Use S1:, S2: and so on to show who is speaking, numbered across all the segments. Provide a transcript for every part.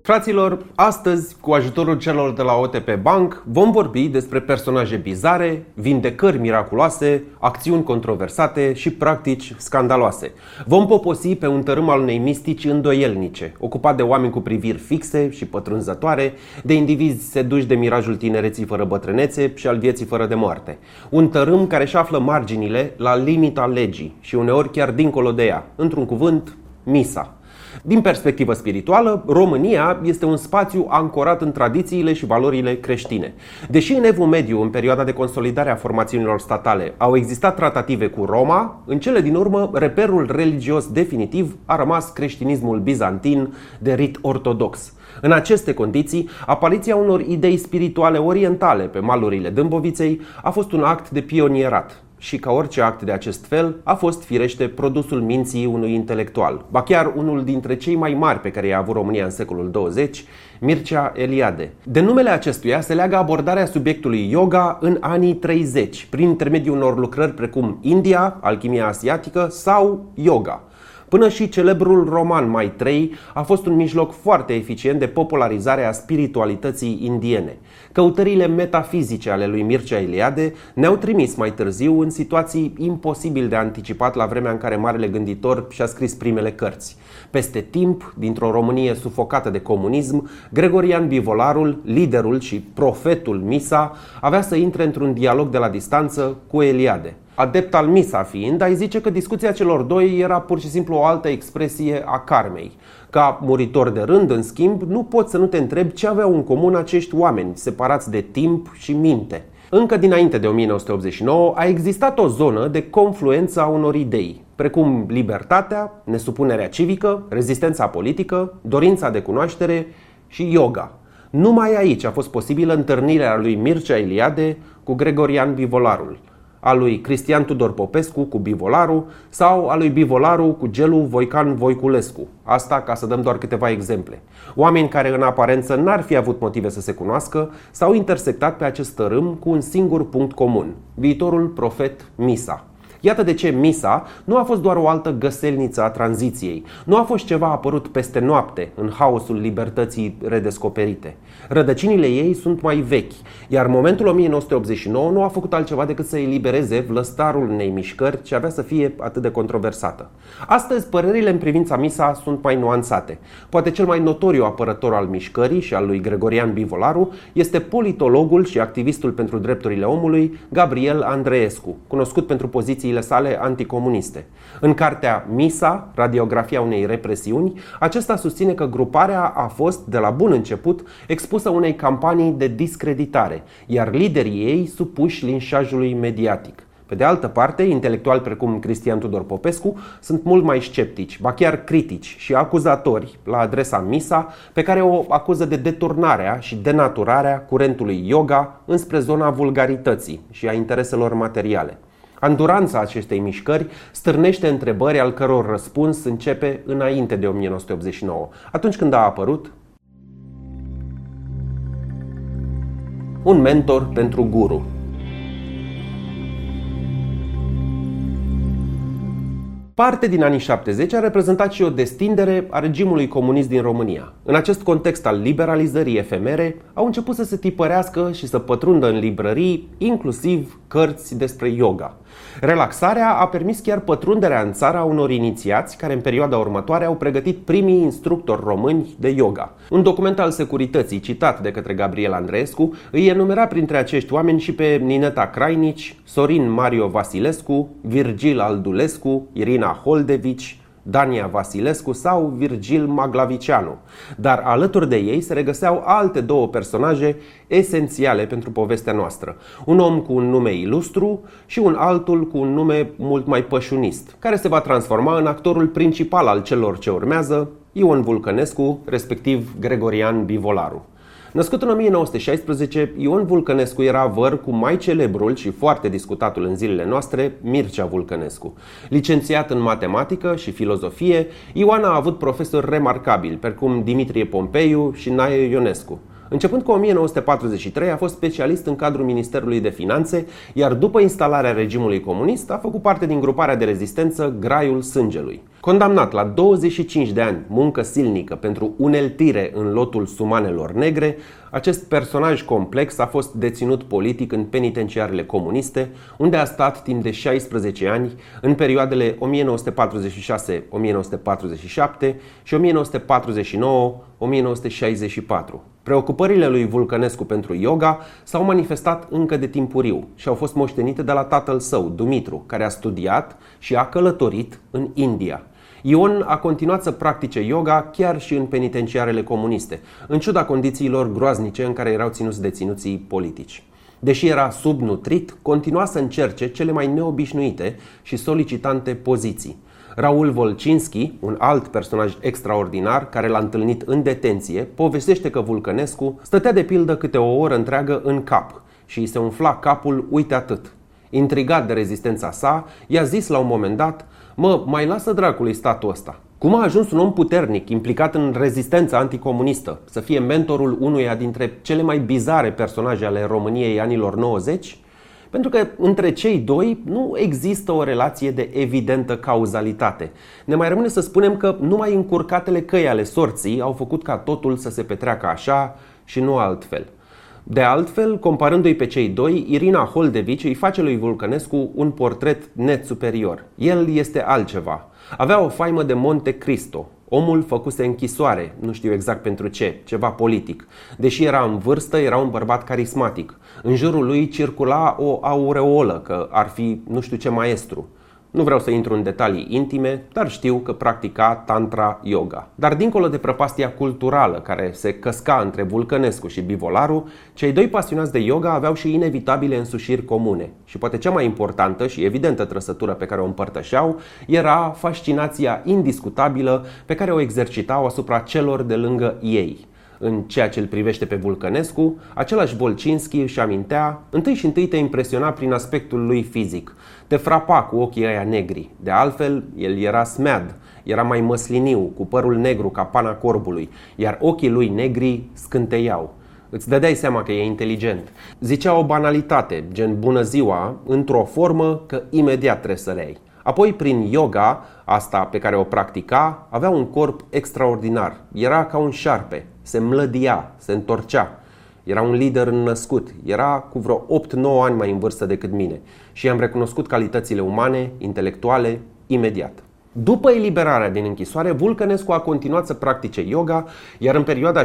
S1: Fraților, astăzi, cu ajutorul celor de la OTP Bank, vom vorbi despre personaje bizare, vindecări miraculoase, acțiuni controversate și practici scandaloase. Vom poposi pe un tărâm al unei mistici îndoielnice, ocupat de oameni cu priviri fixe și pătrunzătoare, de indivizi seduși de mirajul tinereții fără bătrânețe și al vieții fără de moarte. Un tărâm care își află marginile la limita legii și uneori chiar dincolo de ea. Într-un cuvânt, misa. Din perspectivă spirituală, România este un spațiu ancorat în tradițiile și valorile creștine. Deși în Evul Mediu, în perioada de consolidare a formațiunilor statale, au existat tratative cu Roma, în cele din urmă, reperul religios definitiv a rămas creștinismul bizantin de rit ortodox. În aceste condiții, apariția unor idei spirituale orientale pe malurile Dâmboviței a fost un act de pionierat. Și ca orice act de acest fel, a fost firește produsul minții unui intelectual, ba chiar unul dintre cei mai mari pe care i-a avut România în secolul 20, Mircea Eliade. De numele acestuia se leagă abordarea subiectului yoga în anii 30, prin intermediul unor lucrări precum India, alchimia asiatică sau yoga. Până și celebrul roman Maitreyi a fost un mijloc foarte eficient de popularizare a spiritualității indiene. Căutările metafizice ale lui Mircea Eliade ne-au trimis mai târziu în situații imposibil de anticipat la vremea în care marele gânditor și-a scris primele cărți. Peste timp, dintr-o Românie sufocată de comunism, Gregorian Bivolarul, liderul și profetul Misa, avea să intre într-un dialog de la distanță cu Eliade. Adept al Misa fiind, ai zice că discuția celor doi era pur și simplu o altă expresie a karmei. Ca muritor de rând, în schimb, nu poți să nu te întrebi ce aveau în comun acești oameni, separați de timp și minte. Încă dinainte de 1989 a existat o zonă de confluență a unor idei, precum libertatea, nesupunerea civică, rezistența politică, dorința de cunoaștere și yoga. Numai aici a fost posibilă întâlnirea lui Mircea Eliade cu Gregorian Bivolarul, a lui Cristian Tudor Popescu cu Bivolaru sau a lui Bivolaru cu Gelu Voican Voiculescu. Asta ca să dăm doar câteva exemple. Oameni care în aparență n-ar fi avut motive să se cunoască s-au intersectat pe acest tărâm cu un singur punct comun: viitorul profet Misa. Iată de ce Misa nu a fost doar o altă găselniță a tranziției. Nu a fost ceva apărut peste noapte, în haosul libertății redescoperite. Rădăcinile ei sunt mai vechi, iar momentul 1989 nu a făcut altceva decât să elibereze vlăstarul unei mișcări ce avea să fie atât de controversată. Astăzi, părerile în privința Misa sunt mai nuanțate. Poate cel mai notoriu apărător al mișcării și al lui Gregorian Bivolaru este politologul și activistul pentru drepturile omului Gabriel Andreescu, cunoscut pentru poziții sale anticomuniste. În cartea Misa, radiografia unei represiuni, acesta susține că gruparea a fost, de la bun început, expusă unei campanii de discreditare, iar liderii ei supuși linșajului mediatic. Pe de altă parte, intelectuali precum Cristian Tudor Popescu sunt mult mai sceptici, ba chiar critici și acuzatori la adresa Misa, pe care o acuză de deturnarea și denaturarea curentului yoga înspre zona vulgarității și a intereselor materiale. Anduranța acestei mișcări stârnește întrebări al căror răspuns începe înainte de 1989, atunci când a apărut Un mentor pentru guru. Parte din anii 70 a reprezentat și o destindere a regimului comunist din România. În acest context al liberalizării efemere, au început să se tipărească și să pătrundă în librării, inclusiv cărți despre yoga. Relaxarea a permis chiar pătrunderea în țară a unor inițiați care în perioada următoare au pregătit primii instructori români de yoga. Un document al Securității citat de către Gabriel Andreescu îi enumera printre acești oameni și pe Nineta Crainici, Sorin Mario Vasilescu, Virgil Aldulescu, Irina Holdevici, Dania Vasilescu sau Virgil Maglavicianu. Dar alături de ei se regăseau alte două personaje esențiale pentru povestea noastră. Un om cu un nume ilustru și un altul cu un nume mult mai pășunist, care se va transforma în actorul principal al celor ce urmează, Ion Vulcănescu, respectiv Gregorian Bivolaru. Născut în 1916, Ion Vulcănescu era văr cu mai celebrul și foarte discutatul în zilele noastre, Mircea Vulcănescu. Licențiat în matematică și filozofie, Ioan a avut profesori remarcabili, precum Dimitrie Pompeiu și Nae Ionescu. Începând cu 1943, a fost specialist în cadrul Ministerului de Finanțe, iar după instalarea regimului comunist a făcut parte din gruparea de rezistență Graiul Sângelui. Condamnat la 25 de ani muncă silnică pentru uneltire în lotul sumanelor negre, acest personaj complex a fost deținut politic în penitenciarele comuniste, unde a stat timp de 16 ani în perioadele 1946-1947 și 1949-1964. Preocupările lui Vulcănescu pentru yoga s-au manifestat încă de timpuriu și au fost moștenite de la tatăl său, Dumitru, care a studiat și a călătorit în India. Ion a continuat să practice yoga chiar și în penitenciarele comuniste, în ciuda condițiilor groaznice în care erau ținuți deținuții politici. Deși era subnutrit, continua să încerce cele mai neobișnuite și solicitante poziții. Raul Volcinski, un alt personaj extraordinar care l-a întâlnit în detenție, povestește că Vulcănescu stătea de pildă câte o oră întreagă în cap și îi se umfla capul uite atât. Intrigat de rezistența sa, i-a zis la un moment dat: "Mă, mai lasă dracului statul ăsta." Cum a ajuns un om puternic, implicat în rezistența anticomunistă, să fie mentorul unuia dintre cele mai bizare personaje ale României anilor 90? Pentru că între cei doi nu există o relație de evidentă cauzalitate. Ne mai rămâne să spunem că numai încurcatele căi ale sorții au făcut ca totul să se petreacă așa și nu altfel. De altfel, comparându-i pe cei doi, Irina Holdevici îi face lui Vulcănescu un portret net superior. El este altceva. Avea o faimă de Monte Cristo. Omul făcuse închisoare, nu știu exact pentru ce, ceva politic. Deși era în vârstă, era un bărbat carismatic. În jurul lui circula o aureolă că ar fi nu știu ce maestru. Nu vreau să intru în detalii intime, dar știu că practica tantra yoga. Dar dincolo de prăpastia culturală care se căsca între Vulcănescu și Bivolaru, cei doi pasionați de yoga aveau și inevitabile însușiri comune. Și poate cea mai importantă și evidentă trăsătură pe care o împărtășeau era fascinația indiscutabilă pe care o exercitau asupra celor de lângă ei. În ceea ce îl privește pe Vulcănescu, același Volcinski își amintea: întâi și întâi te impresiona prin aspectul lui fizic. Te frapa cu ochii ăia negri. De altfel, el era smead, era mai măsliniu, cu părul negru ca pana corbului, iar ochii lui negri scânteiau. Îți dădeai seama că e inteligent. Zicea o banalitate, gen bună ziua, într-o formă că imediat tresăreai. Apoi, prin yoga, asta pe care o practica, avea un corp extraordinar. Era ca un șarpe, se mlădia, se întorcea. Era un lider înnăscut, era cu vreo 8-9 ani mai în vârstă decât mine și i-am recunoscut calitățile umane, intelectuale, imediat. După eliberarea din închisoare, Vulcănescu a continuat să practice yoga, iar în perioada 68-70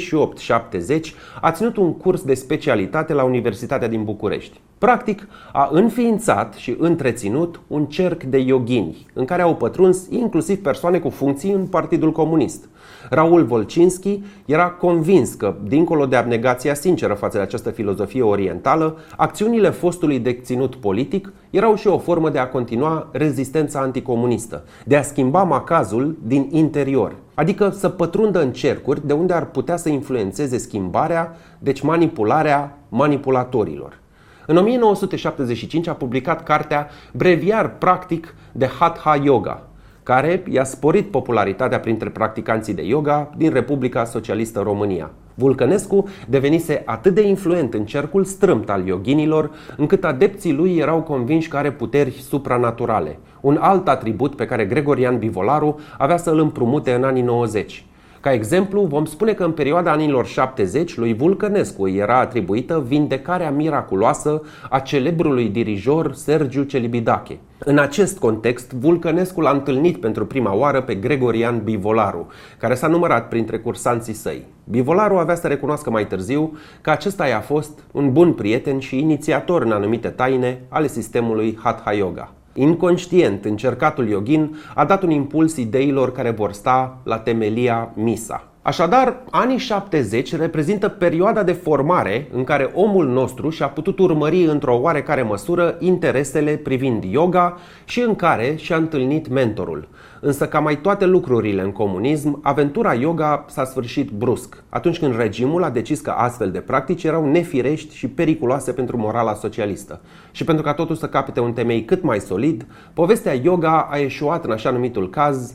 S1: a ținut un curs de specialitate la Universitatea din București. Practic, a înființat și întreținut un cerc de yoghini, în care au pătruns inclusiv persoane cu funcții în Partidul Comunist. Raul Volcinski era convins că, dincolo de abnegația sinceră față de această filozofie orientală, acțiunile fostului deținut politic erau și o formă de a continua rezistența anticomunistă, de a schimba macazul din interior, adică să pătrundă în cercuri de unde ar putea să influențeze schimbarea, deci manipularea manipulatorilor. În 1975 a publicat cartea Breviar practic de Hatha Yoga, care i-a sporit popularitatea printre practicanții de yoga din Republica Socialistă România. Vulcănescu devenise atât de influent în cercul strâmt al yoghinilor, încât adepții lui erau convinși că are puteri supranaturale, un alt atribut pe care Gregorian Bivolaru avea să îl împrumute în anii 90. Ca exemplu, vom spune că în perioada anilor 70 lui Vulcănescu îi era atribuită vindecarea miraculoasă a celebrului dirijor Sergiu Celibidache. În acest context, Vulcănescu l-a întâlnit pentru prima oară pe Gregorian Bivolaru, care s-a numărat printre cursanții săi. Bivolaru avea să recunoască mai târziu că acesta i-a fost un bun prieten și inițiator în anumite taine ale sistemului Hatha Yoga. Inconștient, încercatul yoghin a dat un impuls ideilor care vor sta la temelia Misa. Așadar, anii 70 reprezintă perioada de formare în care omul nostru și-a putut urmări într-o oarecare măsură interesele privind yoga și în care și-a întâlnit mentorul. Însă, ca mai toate lucrurile în comunism, aventura yoga s-a sfârșit brusc, atunci când regimul a decis că astfel de practici erau nefirești și periculoase pentru morala socialistă. Și pentru ca totul să capete un temei cât mai solid, povestea yoga a eșuat în așa numitul caz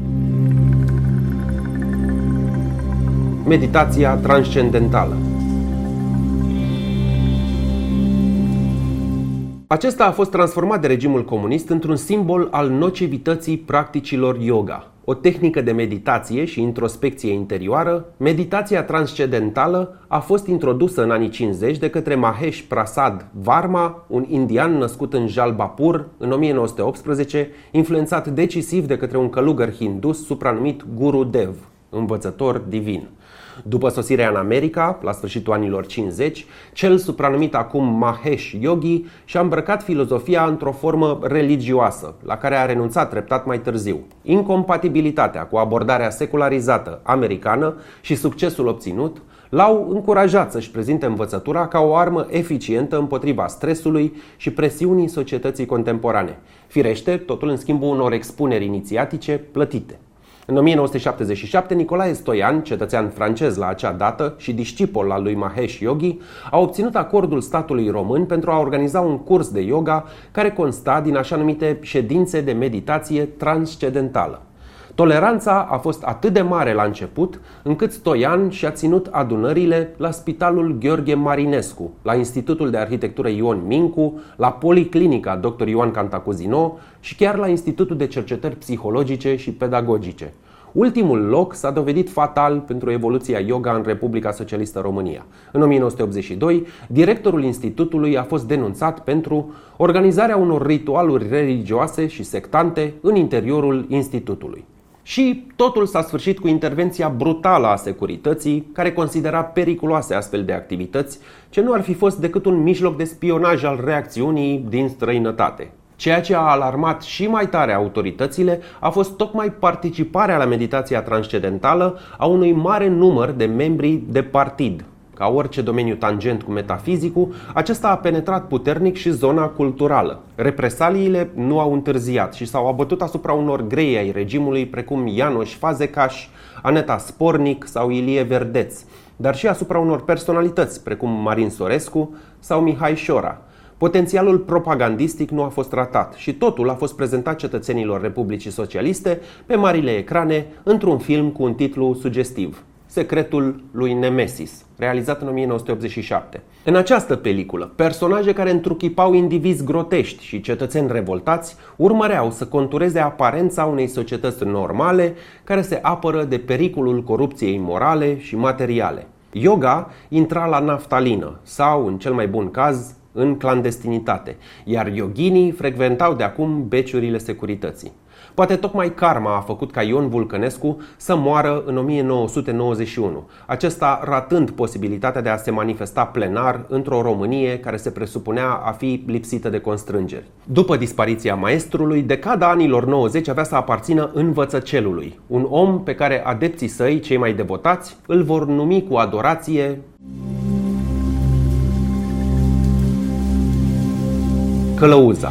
S1: meditația transcendentală. Acesta a fost transformat de regimul comunist într-un simbol al nocivității practicilor yoga. O tehnică de meditație și introspecție interioară, meditația transcendentală a fost introdusă în anii 50 de către Mahesh Prasad Varma, un indian născut în Jalbapur în 1918, influențat decisiv de către un călugăr hindus supranumit Guru Dev, învățător divin. După sosirea în America, la sfârșitul anilor 50, cel supranumit acum Mahesh Yogi și-a îmbrăcat filozofia într-o formă religioasă, la care a renunțat treptat mai târziu. Incompatibilitatea cu abordarea secularizată americană și succesul obținut l-au încurajat să-și prezinte învățătura ca o armă eficientă împotriva stresului și presiunii societății contemporane. Firește, totul în schimbul unor expuneri inițiatice plătite. În 1977, Nicolae Stoian, cetățean francez la acea dată și discipol al lui Mahesh Yogi, a obținut acordul statului român pentru a organiza un curs de yoga care consta din așa numite ședințe de meditație transcendentală. Toleranța a fost atât de mare la început, încât Stoian și-a ținut adunările la Spitalul Gheorghe Marinescu, la Institutul de Arhitectură Ion Mincu, la Policlinica Dr. Ioan Cantacuzino și chiar la Institutul de Cercetări Psihologice și Pedagogice. Ultimul loc s-a dovedit fatal pentru evoluția yoga în Republica Socialistă România. În 1982, directorul institutului a fost denunțat pentru organizarea unor ritualuri religioase și sectante în interiorul institutului. Și totul s-a sfârșit cu intervenția brutală a securității, care considera periculoase astfel de activități, ce nu ar fi fost decât un mijloc de spionaj al reacțiunii din străinătate. Ceea ce a alarmat și mai tare autoritățile a fost tocmai participarea la meditația transcendentală a unui mare număr de membri de partid. Ca orice domeniu tangent cu metafizicul, acesta a penetrat puternic și zona culturală. Represaliile nu au întârziat și s-au abătut asupra unor grei ai regimului precum János Fazekas, Aneta Spornic sau Ilie Verdeț, dar și asupra unor personalități precum Marin Sorescu sau Mihai Șora. Potențialul propagandistic nu a fost ratat și totul a fost prezentat cetățenilor Republicii Socialiste pe marile ecrane într-un film cu un titlu sugestiv: Secretul lui Nemesis, realizat în 1987. În această peliculă, personaje care întruchipau indivizi grotești și cetățeni revoltați urmăreau să contureze aparența unei societăți normale care se apără de pericolul corupției morale și materiale. Yoga intra la naftalină sau, în cel mai bun caz, în clandestinitate, iar yoginii frecventau de acum beciurile securității. Poate tocmai karma a făcut ca Ion Vulcănescu să moară în 1991, acesta ratând posibilitatea de a se manifesta plenar într-o Românie care se presupunea a fi lipsită de constrângeri. După dispariția maestrului, decada anilor 90 avea să aparțină învățăcelului, un om pe care adepții săi, cei mai devotați, îl vor numi cu adorație Călăuza.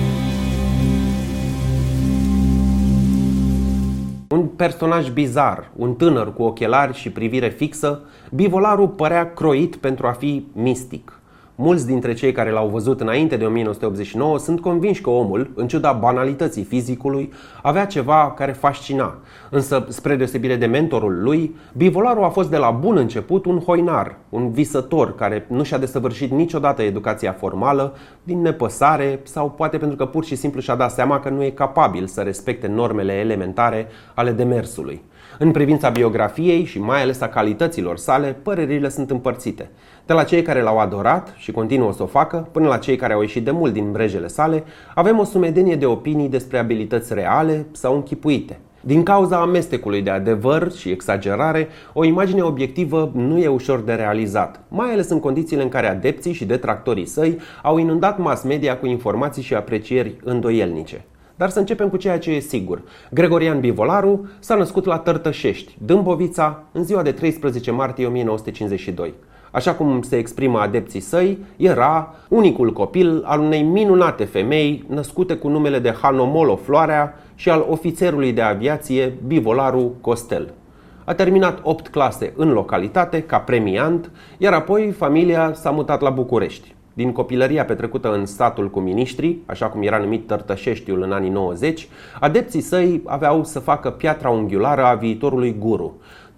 S1: Un personaj bizar, un tânăr cu ochelari și privire fixă, Bivolarul părea croit pentru a fi mistic. Mulți dintre cei care l-au văzut înainte de 1989 sunt convinși că omul, în ciuda banalității fizicului, avea ceva care fascina. Însă, spre deosebire de mentorul lui, Bivolarul a fost de la bun început un hoinar, un visător care nu și-a desăvârșit niciodată educația formală, din nepăsare sau poate pentru că pur și simplu și-a dat seama că nu e capabil să respecte normele elementare ale demersului. În privința biografiei și mai ales a calităților sale, părerile sunt împărțite. De la cei care l-au adorat și continuă să o facă, până la cei care au ieșit de mult din brejele sale, avem o sumedenie de opinii despre abilități reale sau închipuite. Din cauza amestecului de adevăr și exagerare, o imagine obiectivă nu e ușor de realizat, mai ales în condițiile în care adepții și detractorii săi au inundat mass media cu informații și aprecieri îndoielnice. Dar să începem cu ceea ce e sigur. Gregorian Bivolaru s-a născut la Tărtășești, Dâmbovița, în ziua de 13 martie 1952. Așa cum se exprimă adepții săi, era unicul copil al unei minunate femei născute cu numele de Hanomolo Floarea și al ofițerului de aviație Bivolaru Costel. A terminat 8 clase în localitate ca premiant, iar apoi familia s-a mutat la București. Din copilăria petrecută în satul cu miniștrii, așa cum era numit Tărtășeștiul în anii 90, adepții săi aveau să facă piatra unghiulară a viitorului guru.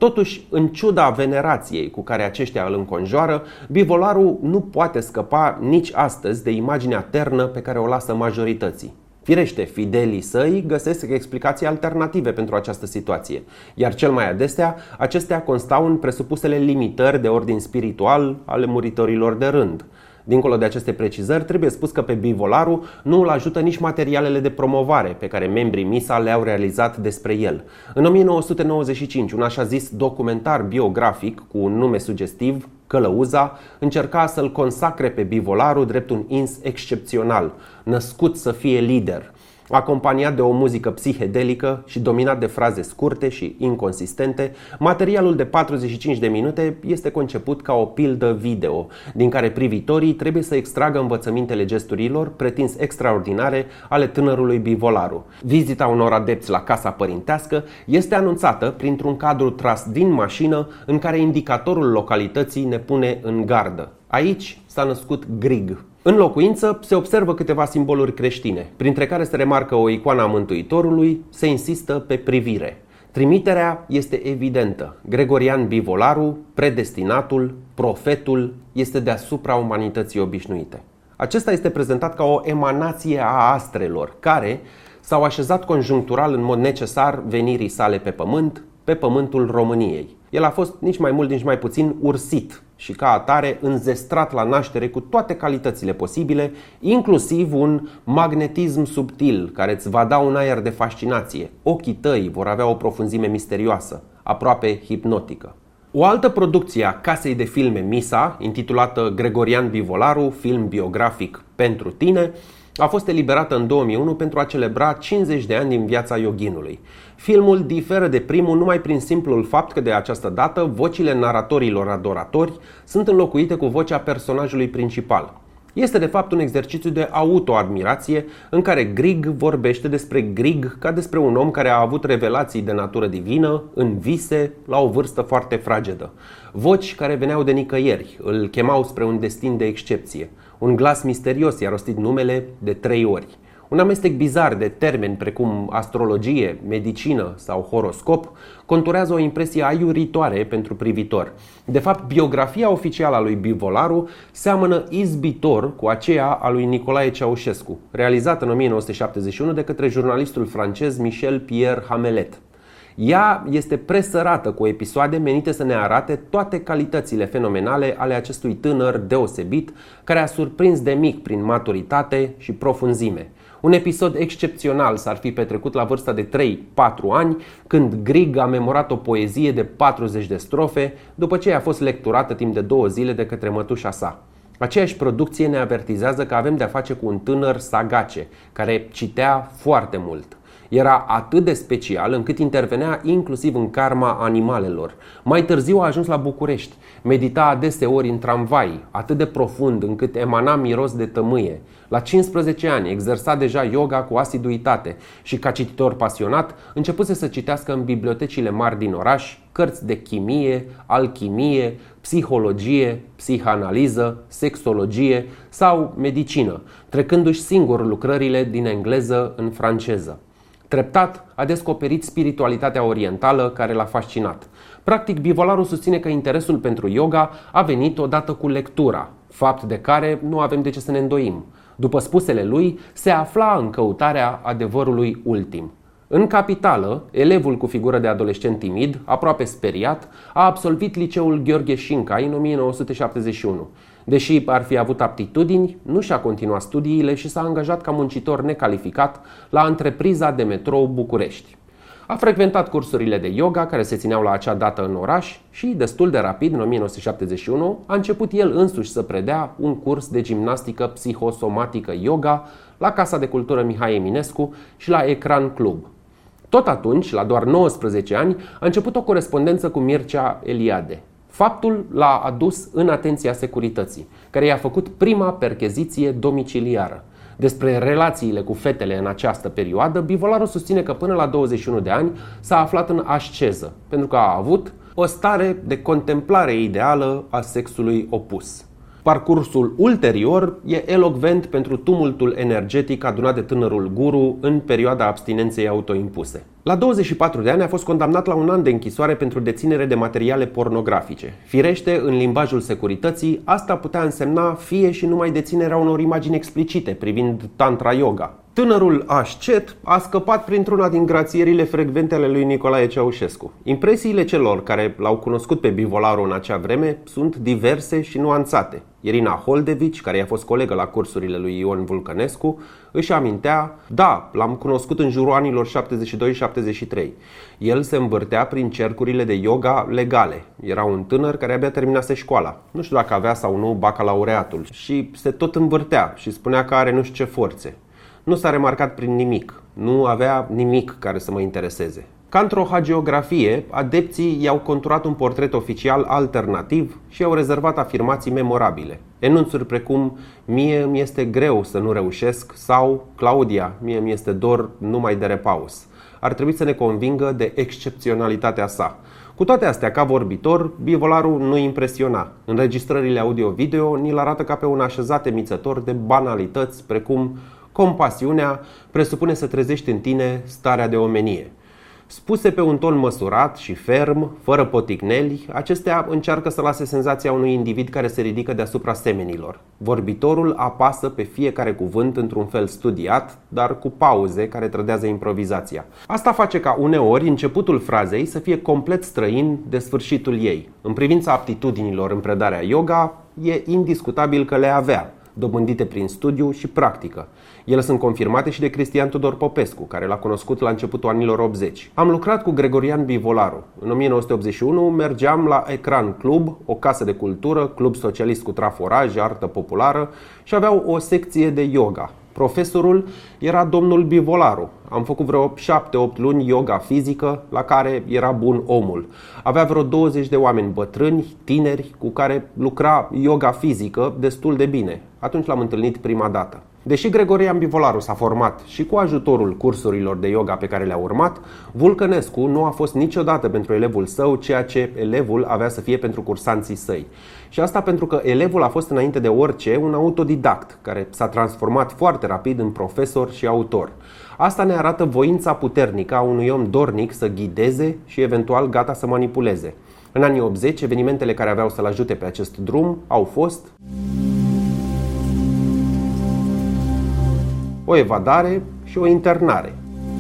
S1: Totuși, în ciuda venerației cu care aceștia îl înconjoară, bivolarul nu poate scăpa nici astăzi de imaginea ternă pe care o lasă majorității. Firește, fidelii săi găsesc explicații alternative pentru această situație, iar cel mai adesea acestea constau în presupusele limitări de ordin spiritual ale muritorilor de rând. Dincolo de aceste precizări, trebuie spus că pe bivolaru nu îl ajută nici materialele de promovare pe care membrii MISA le-au realizat despre el. În 1995, un așa zis documentar biografic cu un nume sugestiv, Călăuza, încerca să-l consacre pe bivolaru drept un ins excepțional, născut să fie lider. Acompaniat de o muzică psihedelică și dominat de fraze scurte și inconsistente, materialul de 45 de minute este conceput ca o pildă video, din care privitorii trebuie să extragă învățămintele gesturilor pretins extraordinare ale tânărului bivolaru. Vizita unor adepți la casa părintească este anunțată printr-un cadru tras din mașină în care indicatorul localității ne pune în gardă. Aici s-a născut Grig. În locuință se observă câteva simboluri creștine, printre care se remarcă o icoană a Mântuitorului, se insistă pe privire. Trimiterea este evidentă. Gregorian Bivolaru, predestinatul, profetul, este deasupra umanității obișnuite. Acesta este prezentat ca o emanație a astrelor, care s-au așezat conjunctural în mod necesar venirii sale pe pământul României. El a fost nici mai mult, nici mai puțin ursit și ca atare înzestrat la naștere cu toate calitățile posibile, inclusiv un magnetism subtil care îți va da un aer de fascinație. Ochii tăi vor avea o profunzime misterioasă, aproape hipnotică. O altă producție a casei de filme MISA, intitulată Gregorian Bivolaru, film biografic pentru tine, a fost eliberată în 2001 pentru a celebra 50 de ani din viața yoghinului. Filmul diferă de primul numai prin simplul fapt că de această dată vocile naratorilor adoratori sunt înlocuite cu vocea personajului principal. Este de fapt un exercițiu de autoadmirație în care Grig vorbește despre Grig ca despre un om care a avut revelații de natură divină în vise la o vârstă foarte fragedă. Voci care veneau de nicăieri, îl chemau spre un destin de excepție. Un glas misterios i-a rostit numele de 3 ori. Un amestec bizar de termeni precum astrologie, medicină sau horoscop conturează o impresie aiuritoare pentru privitor. De fapt, biografia oficială a lui Bivolaru seamănă izbitor cu aceea a lui Nicolae Ceaușescu, realizată în 1971 de către jurnalistul francez Michel Pierre Hamelet. Ea este presărată cu episoade menite să ne arate toate calitățile fenomenale ale acestui tânăr deosebit, care a surprins de mic prin maturitate și profunzime. Un episod excepțional s-ar fi petrecut la vârsta de 3-4 ani, când Grig a memorat o poezie de 40 de strofe, după ce a fost lecturată timp de 2 zile de către mătușa sa. Aceeași producție ne avertizează că avem de-a face cu un tânăr sagace, care citea foarte mult. Era atât de special încât intervenea inclusiv în karma animalelor. Mai târziu a ajuns la București. Medita adeseori în tramvai, atât de profund încât emana miros de tămâie. La 15 ani exersa deja yoga cu asiduitate și, ca cititor pasionat, începuse să citească în bibliotecile mari din oraș cărți de chimie, alchimie, psihologie, psihanaliză, sexologie sau medicină, trecându-și singur lucrările din engleză în franceză. Treptat a descoperit spiritualitatea orientală care l-a fascinat. Practic, Bivolaru susține că interesul pentru yoga a venit odată cu lectura, fapt de care nu avem de ce să ne îndoim. După spusele lui, se afla în căutarea adevărului ultim. În capitală, elevul cu figură de adolescent timid, aproape speriat, a absolvit liceul Gheorghe Șincai în 1971. Deși ar fi avut aptitudini, nu și-a continuat studiile și s-a angajat ca muncitor necalificat la întrepriza de metrou București. A frecventat cursurile de yoga care se țineau la acea dată în oraș și, destul de rapid, în 1971, a început el însuși să predea un curs de gimnastică psihosomatică yoga la Casa de Cultură Mihai Eminescu și la Ecran Club. Tot atunci, la doar 19 ani, a început o corespondență cu Mircea Eliade. Faptul l-a adus în atenția securității, care i-a făcut prima percheziție domiciliară. Despre relațiile cu fetele în această perioadă, Bivolaru susține că până la 21 de ani s-a aflat în asceză, pentru că a avut o stare de contemplare ideală a sexului opus. Parcursul ulterior e elocvent pentru tumultul energetic adunat de tânărul guru în perioada abstinenței autoimpuse. La 24 de ani a fost condamnat la 1 an de închisoare pentru deținere de materiale pornografice. Firește, în limbajul securității, asta putea însemna fie și numai deținerea unor imagini explicite privind tantra yoga. Tânărul ascet a scăpat printr-una din grațierile frecvente ale lui Nicolae Ceaușescu. Impresiile celor care l-au cunoscut pe Bivolaru în acea vreme sunt diverse și nuanțate. Irina Holdevici, care i-a fost colegă la cursurile lui Ion Vulcănescu, își amintea: da, l-am cunoscut în jurul anilor 72-73. El se învârtea prin cercurile de yoga legale. Era un tânăr care abia terminase școala. Nu știu dacă avea sau nu bacalaureatul și se tot învârtea și spunea că are nu știu ce forțe. Nu s-a remarcat prin nimic. Nu avea nimic care să mă intereseze. Ca într-o hagiografie, adepții i-au conturat un portret oficial alternativ și i-au rezervat afirmații memorabile. Enunțuri precum: mie mi este greu să nu reușesc sau Claudia, mie mi este dor numai de repaus. Ar trebui să ne convingă de excepționalitatea sa. Cu toate astea, ca vorbitor, Bivolaru nu impresiona. Înregistrările audio-video ni-l arată ca pe un așezat emițător de banalități precum: compasiunea presupune să trezești în tine starea de omenie. Spuse pe un ton măsurat și ferm, fără poticneli, acestea încearcă să lase senzația unui individ care se ridică deasupra semenilor. Vorbitorul apasă pe fiecare cuvânt într-un fel studiat, dar cu pauze care trădează improvizația. Asta face ca uneori începutul frazei să fie complet străin de sfârșitul ei. În privința aptitudinilor în predarea yoga, e indiscutabil că le avea, dobândite prin studiu și practică. Ele sunt confirmate și de Cristian Tudor Popescu, care l-a cunoscut la începutul anilor 80. Am lucrat cu Gregorian Bivolaru. În 1981 mergeam la Ecran Club, o casă de cultură, club socialist cu traforaj, artă populară, și aveau o secție de yoga. Profesorul era domnul Bivolaru. Am făcut vreo 7-8 luni yoga fizică, la care era bun omul. Avea vreo 20 de oameni bătrâni, tineri, cu care lucra yoga fizică destul de bine. Atunci l-am întâlnit prima dată. Deși Gregorian Bivolaru s-a format și cu ajutorul cursurilor de yoga pe care le-a urmat, Vulcănescu nu a fost niciodată pentru elevul său ceea ce elevul avea să fie pentru cursanții săi. Și asta pentru că elevul a fost înainte de orice un autodidact, care s-a transformat foarte rapid în profesor și autor. Asta ne arată voința puternică a unui om dornic să ghideze și eventual gata să manipuleze. În anii 80, evenimentele care aveau să-l ajute pe acest drum au fost o evadare și o internare.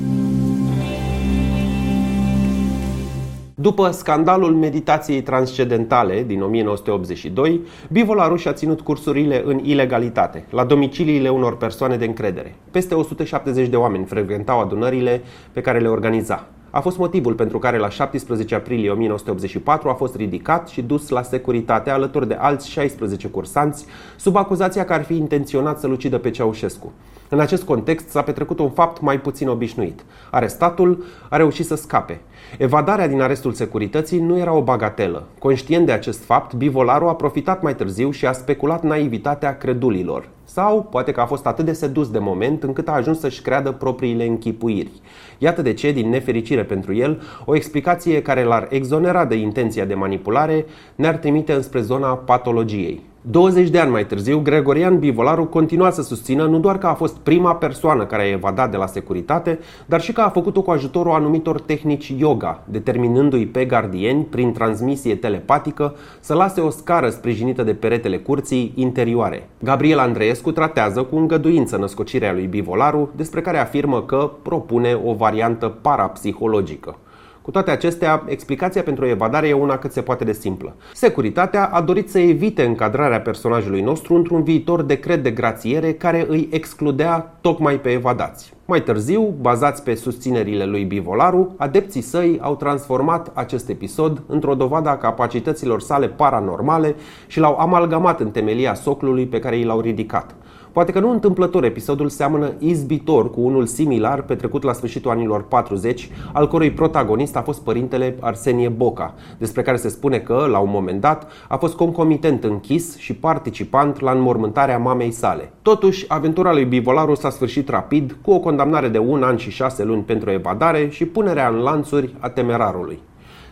S1: După scandalul meditației transcendentale din 1982, Bivolaru și-a ținut cursurile în ilegalitate, la domiciliile unor persoane de încredere. Peste 170 de oameni frecventau adunările pe care le organiza. A fost motivul pentru care la 17 aprilie 1984 a fost ridicat și dus la securitate alături de alți 16 cursanți, sub acuzația că ar fi intenționat să-l ucidă pe Ceaușescu. În acest context s-a petrecut un fapt mai puțin obișnuit. Arestatul a reușit să scape. Evadarea din arestul securității nu era o bagatelă. Conștient de acest fapt, Bivolaru a profitat mai târziu și a speculat naivitatea credulilor. Sau poate că a fost atât de sedus de moment încât a ajuns să-și creadă propriile închipuiri. Iată de ce, din nefericire pentru el, o explicație care l-ar exonera de intenția de manipulare ne-ar trimite înspre zona patologiei. 20 de ani mai târziu, Gregorian Bivolaru continua să susțină nu doar că a fost prima persoană care a evadat de la securitate, dar și că a făcut-o cu ajutorul anumitor tehnici yoga, determinându-i pe gardieni, prin transmisie telepatică, să lase o scară sprijinită de peretele curții interioare. Gabriel Andreescu tratează cu îngăduință născocirea lui Bivolaru, despre care afirmă că propune o variantă parapsihologică. Cu toate acestea, explicația pentru evadare e una cât se poate de simplă. Securitatea a dorit să evite încadrarea personajului nostru într-un viitor decret de grațiere care îi excludea tocmai pe evadați. Mai târziu, bazați pe susținerile lui Bivolaru, adepții săi au transformat acest episod într-o dovadă a capacităților sale paranormale și l-au amalgamat în temelia soclului pe care i l-au ridicat. Poate că nu întâmplător episodul seamănă izbitor cu unul similar petrecut la sfârșitul anilor 40, al cărui protagonist a fost părintele Arsenie Boca, despre care se spune că, la un moment dat, a fost concomitent închis și participant la înmormântarea mamei sale. Totuși, aventura lui Bivolaru s-a sfârșit rapid, cu o condamnare de 1 an și 6 luni pentru evadare și punerea în lanțuri a temerarului.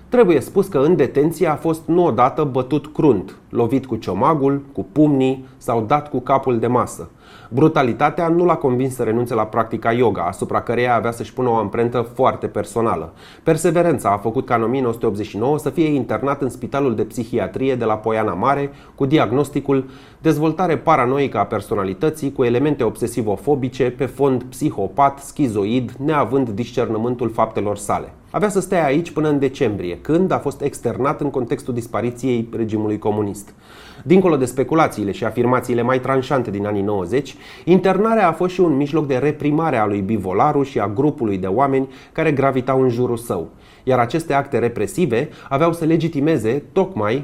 S1: Trebuie spus că în detenție a fost nu odată bătut crunt, lovit cu ciomagul, cu pumnii sau dat cu capul de masă. Brutalitatea nu l-a convins să renunțe la practica yoga, asupra căreia avea să-și pună o amprentă foarte personală. Perseverența a făcut ca în 1989 să fie internat în Spitalul de Psihiatrie de la Poiana Mare cu diagnosticul dezvoltare paranoică a personalității cu elemente obsesivo-fobice pe fond psihopat, schizoid, neavând discernământul faptelor sale. Avea să stea aici până în decembrie, când a fost externat în contextul dispariției regimului comunist. Dincolo de speculațiile și afirmațiile mai tranșante din anii 90, internarea a fost și un mijloc de reprimare a lui Bivolaru și a grupului de oameni care gravitau în jurul său. Iar aceste acte represive aveau să legitimeze tocmai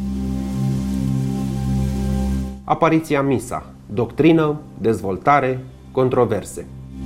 S1: apariția MISA, doctrină, dezvoltare, controverse.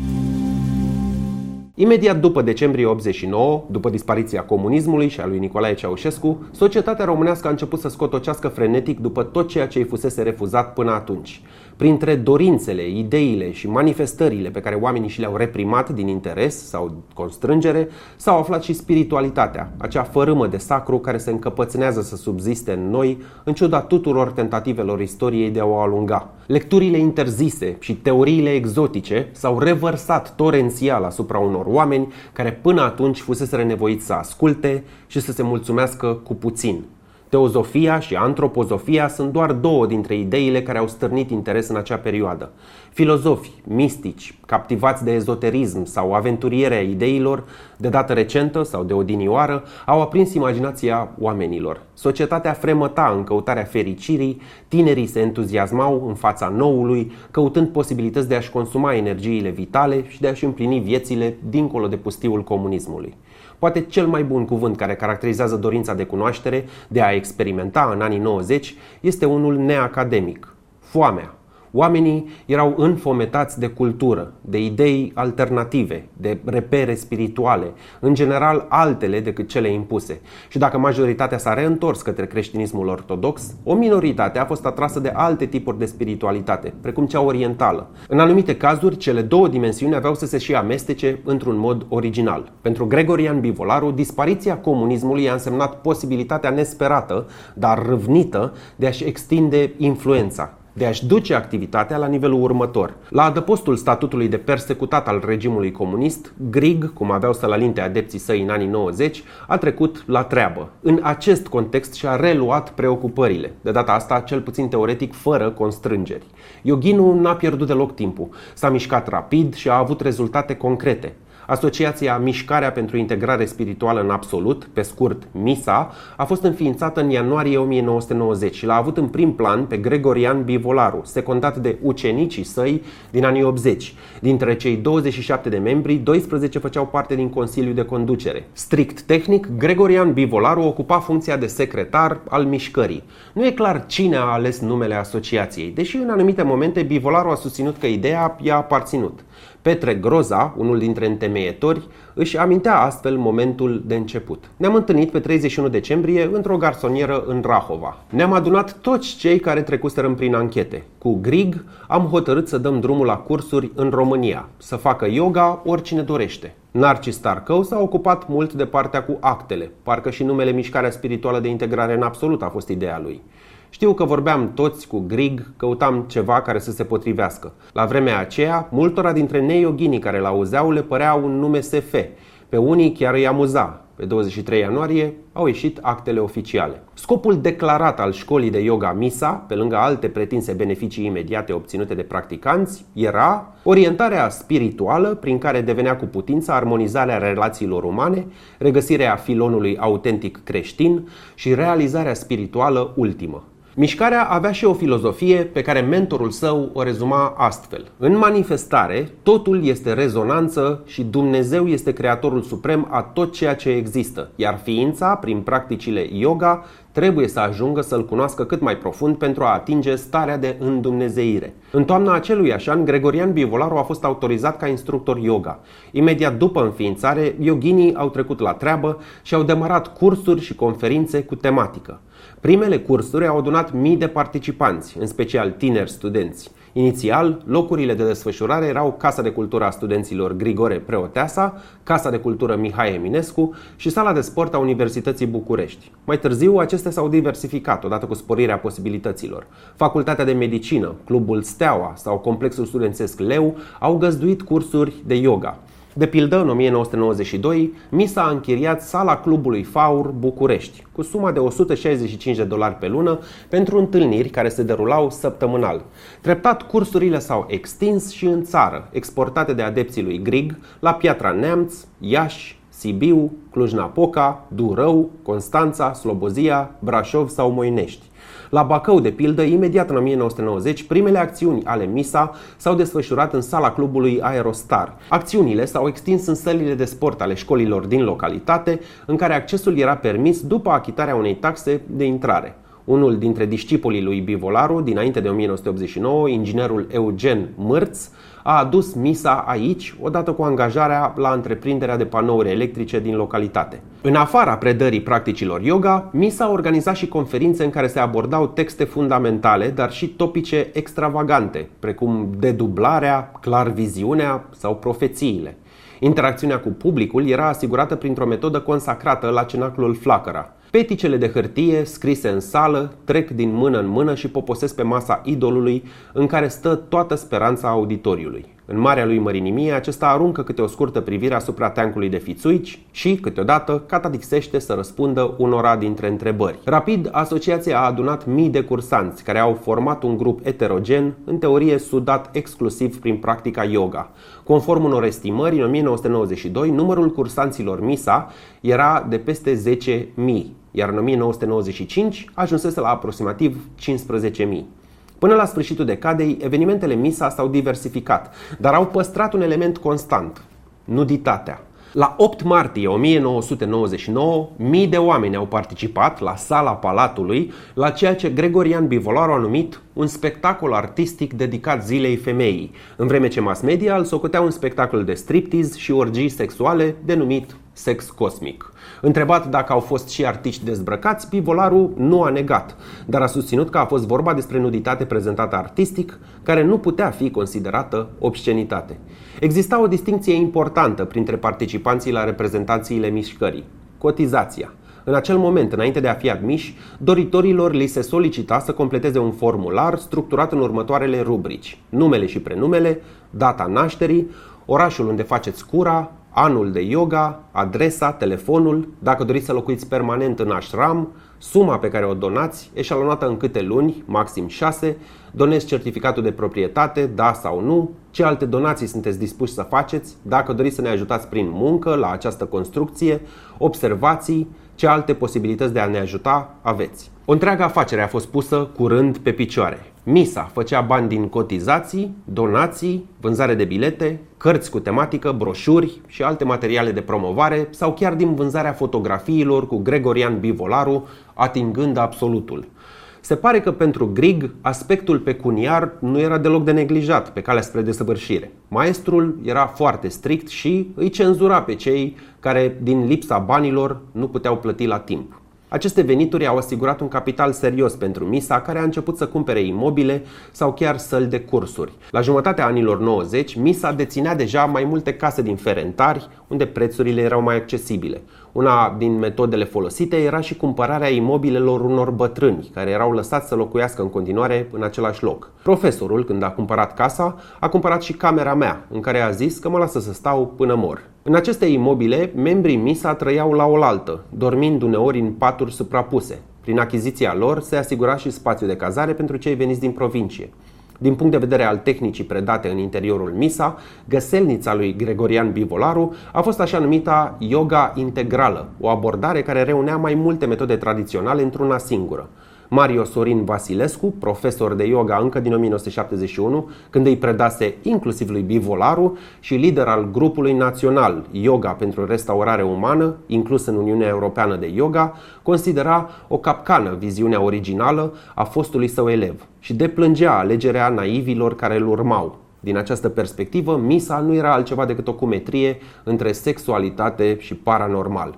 S1: Imediat după decembrie 89, după dispariția comunismului și a lui Nicolae Ceaușescu, societatea românească a început să scotocească frenetic după tot ceea ce îi fusese refuzat până atunci. Printre dorințele, ideile și manifestările pe care oamenii și le-au reprimat din interes sau constrângere, s-au aflat și spiritualitatea, acea fărâmă de sacru care se încăpățânează să subziste în noi, în ciuda tuturor tentativelor istoriei de a o alunga. Lecturile interzise și teoriile exotice s-au revărsat torențial asupra unor oameni care până atunci fuseseră nevoiți să asculte și să se mulțumească cu puțin. Teozofia și antropozofia sunt doar două dintre ideile care au stârnit interes în acea perioadă. Filozofi, mistici, captivați de ezoterism sau aventurierea ideilor, de dată recentă sau de odinioară, au aprins imaginația oamenilor. Societatea fremăta în căutarea fericirii, tinerii se entuziasmau în fața noului, căutând posibilități de a-și consuma energiile vitale și de a-și împlini viețile dincolo de pustiul comunismului. Poate cel mai bun cuvânt care caracterizează dorința de cunoaștere, de a experimenta în anii 90, este unul neacademic: foamea. Oamenii erau înfometați de cultură, de idei alternative, de repere spirituale, în general altele decât cele impuse. Și dacă majoritatea s-a reîntors către creștinismul ortodox, o minoritate a fost atrasă de alte tipuri de spiritualitate, precum cea orientală. În anumite cazuri, cele două dimensiuni aveau să se și amestece într-un mod original. Pentru Gregorian Bivolaru, dispariția comunismului a însemnat posibilitatea nesperată, dar râvnită, de a-și extinde influența, de a-și duce activitatea la nivelul următor. La adăpostul statutului de persecutat al regimului comunist, Grig, cum aveau să-l alinte adepții săi în anii 90, a trecut la treabă. În acest context și-a reluat preocupările, de data asta cel puțin teoretic fără constrângeri. Yoghinul n-a pierdut deloc timpul, s-a mișcat rapid și a avut rezultate concrete. Asociația Mișcarea pentru Integrare Spirituală în Absolut, pe scurt MISA, a fost înființată în ianuarie 1990 și l-a avut în prim plan pe Gregorian Bivolaru, secundat de ucenicii săi din anii 80. Dintre cei 27 de membri, 12 făceau parte din Consiliul de Conducere. Strict tehnic, Gregorian Bivolaru ocupa funcția de secretar al mișcării. Nu e clar cine a ales numele asociației, deși în anumite momente Bivolaru a susținut că ideea i-a aparținut. Petre Groza, unul dintre întemeietori, își amintea astfel momentul de început. Ne-am întâlnit pe 31 decembrie într-o garsonieră în Rahova. Ne-am adunat toți cei care trecuserăm prin anchete. Cu Grig am hotărât să dăm drumul la cursuri în România, să facă yoga oricine dorește. Narcis Tarcău s-a ocupat mult de partea cu actele, parcă și numele Mișcarea Spirituală de Integrare în Absolut a fost ideea lui. Știu că vorbeam toți cu Grig, căutam ceva care să se potrivească. La vremea aceea, multora dintre neioginii care l-auzeau le părea un nume SF. Pe unii chiar îi amuza. Pe 23 ianuarie au ieșit actele oficiale. Scopul declarat al școlii de yoga MISA, pe lângă alte pretinse beneficii imediate obținute de practicanți, era orientarea spirituală prin care devenea cu putință armonizarea relațiilor umane, regăsirea filonului autentic creștin și realizarea spirituală ultimă. Mișcarea avea și o filozofie pe care mentorul său o rezuma astfel: în manifestare, totul este rezonanță și Dumnezeu este creatorul suprem a tot ceea ce există, iar ființa, prin practicile yoga, trebuie să ajungă să-L cunoască cât mai profund pentru a atinge starea de îndumnezeire. În toamna acelui an, Gregorian Bivolaru a fost autorizat ca instructor yoga. Imediat după înființare, yoghinii au trecut la treabă și au demarat cursuri și conferințe cu tematică. Primele cursuri au adunat mii de participanți, în special tineri studenți. Inițial, locurile de desfășurare erau Casa de Cultură a Studenților Grigore Preoteasa, Casa de Cultură Mihai Eminescu și Sala de Sport a Universității București. Mai târziu, acestea s-au diversificat odată cu sporirea posibilităților. Facultatea de Medicină, Clubul Steaua sau Complexul Studențesc Leu au găzduit cursuri de yoga. De pildă, în 1992, Misa a închiriat sala Clubului Faur București cu suma de $165 pe lună pentru întâlniri care se derulau săptămânal. Treptat, cursurile s-au extins și în țară, exportate de adepții lui Grig la Piatra Neamț, Iași, Sibiu, Cluj-Napoca, Durău, Constanța, Slobozia, Brașov sau Moinești. La Bacău, de pildă, imediat în 1990, primele acțiuni ale Misa s-au desfășurat în sala clubului Aerostar. Acțiunile s-au extins în sălile de sport ale școlilor din localitate, în care accesul era permis după achitarea unei taxe de intrare. Unul dintre discipolii lui Bivolaru, dinainte de 1989, inginerul Eugen Mârț, a adus Misa aici, odată cu angajarea la întreprinderea de panouri electrice din localitate. În afara predării practicilor yoga, Misa a organizat și conferințe în care se abordau texte fundamentale, dar și topice extravagante, precum dedublarea, clarviziunea sau profețiile. Interacțiunea cu publicul era asigurată printr-o metodă consacrată la cenaclul Flacăra. Peticele de hârtie, scrise în sală, trec din mână în mână și poposesc pe masa idolului, în care stă toată speranța auditoriului. În marea lui mărinimie, acesta aruncă câte o scurtă privire asupra teancului de fițuici și, câteodată, catadixește să răspundă unora dintre întrebări. Rapid, asociația a adunat mii de cursanți, care au format un grup eterogen, în teorie sudat exclusiv prin practica yoga. Conform unor estimări, în 1992, numărul cursanților Misa era de peste 10.000, iar în 1995 ajunsese la aproximativ 15.000. Până la sfârșitul decadei, evenimentele Misa s-au diversificat, dar au păstrat un element constant: nuditatea. La 8 martie 1999, mii de oameni au participat la sala Palatului la ceea ce Gregorian Bivolaru a numit un spectacol artistic dedicat zilei femeii, în vreme ce mass media îl socotea un spectacol de striptease și orgii sexuale denumit Sex Cosmic. Întrebat dacă au fost și artiști dezbrăcați, Bivolaru nu a negat, dar a susținut că a fost vorba despre nuditate prezentată artistic, care nu putea fi considerată obscenitate. Exista o distincție importantă printre participanții la reprezentațiile mișcării: cotizația. În acel moment, înainte de a fi admiși, doritorilor li se solicita să completeze un formular structurat în următoarele rubrici: numele și prenumele, data nașterii, orașul unde faceți cura, anul de yoga, adresa, telefonul, dacă doriți să locuiți permanent în ashram, suma pe care o donați, eșalonată în câte luni, maxim 6, donezi certificatul de proprietate, da sau nu, ce alte donații sunteți dispuși să faceți, dacă doriți să ne ajutați prin muncă la această construcție, observații, ce alte posibilități de a ne ajuta aveți. O întreagă afacere a fost pusă curând pe picioare. Misa făcea bani din cotizații, donații, vânzare de bilete, cărți cu tematică, broșuri și alte materiale de promovare sau chiar din vânzarea fotografiilor cu Gregorian Bivolaru, atingând absolutul. Se pare că pentru Grig aspectul pecuniar nu era deloc de neglijat pe calea spre desăvârșire. Maestrul era foarte strict și îi cenzura pe cei care, din lipsa banilor, nu puteau plăti la timp. Aceste venituri au asigurat un capital serios pentru Misa, care a început să cumpere imobile sau chiar săli de cursuri. La jumătatea anilor 90, Misa deținea deja mai multe case din Ferentari, unde prețurile erau mai accesibile. Una din metodele folosite era și cumpărarea imobilelor unor bătrâni, care erau lăsați să locuiască în continuare în același loc. Profesorul, când a cumpărat casa, a cumpărat și camera mea, în care a zis că mă lasă să stau până mor. În aceste imobile, membrii Misa trăiau la oaltă, dormind uneori în paturi suprapuse. Prin achiziția lor se asigura și spațiu de cazare pentru cei veniți din provincie. Din punct de vedere al tehnicii predate în interiorul Misa, găselnița lui Gregorian Bivolaru a fost așa numita yoga integrală, o abordare care reunea mai multe metode tradiționale într-una singură. Mario Sorin Vasilescu, profesor de yoga încă din 1971, când îi predase inclusiv lui Bivolaru, și lider al grupului național Yoga pentru Restaurare Umană, inclus în Uniunea Europeană de Yoga, considera o capcană viziunea originală a fostului său elev și deplângea alegerea naivilor care îl urmau. Din această perspectivă, Misa nu era altceva decât o cumetrie între sexualitate și paranormal.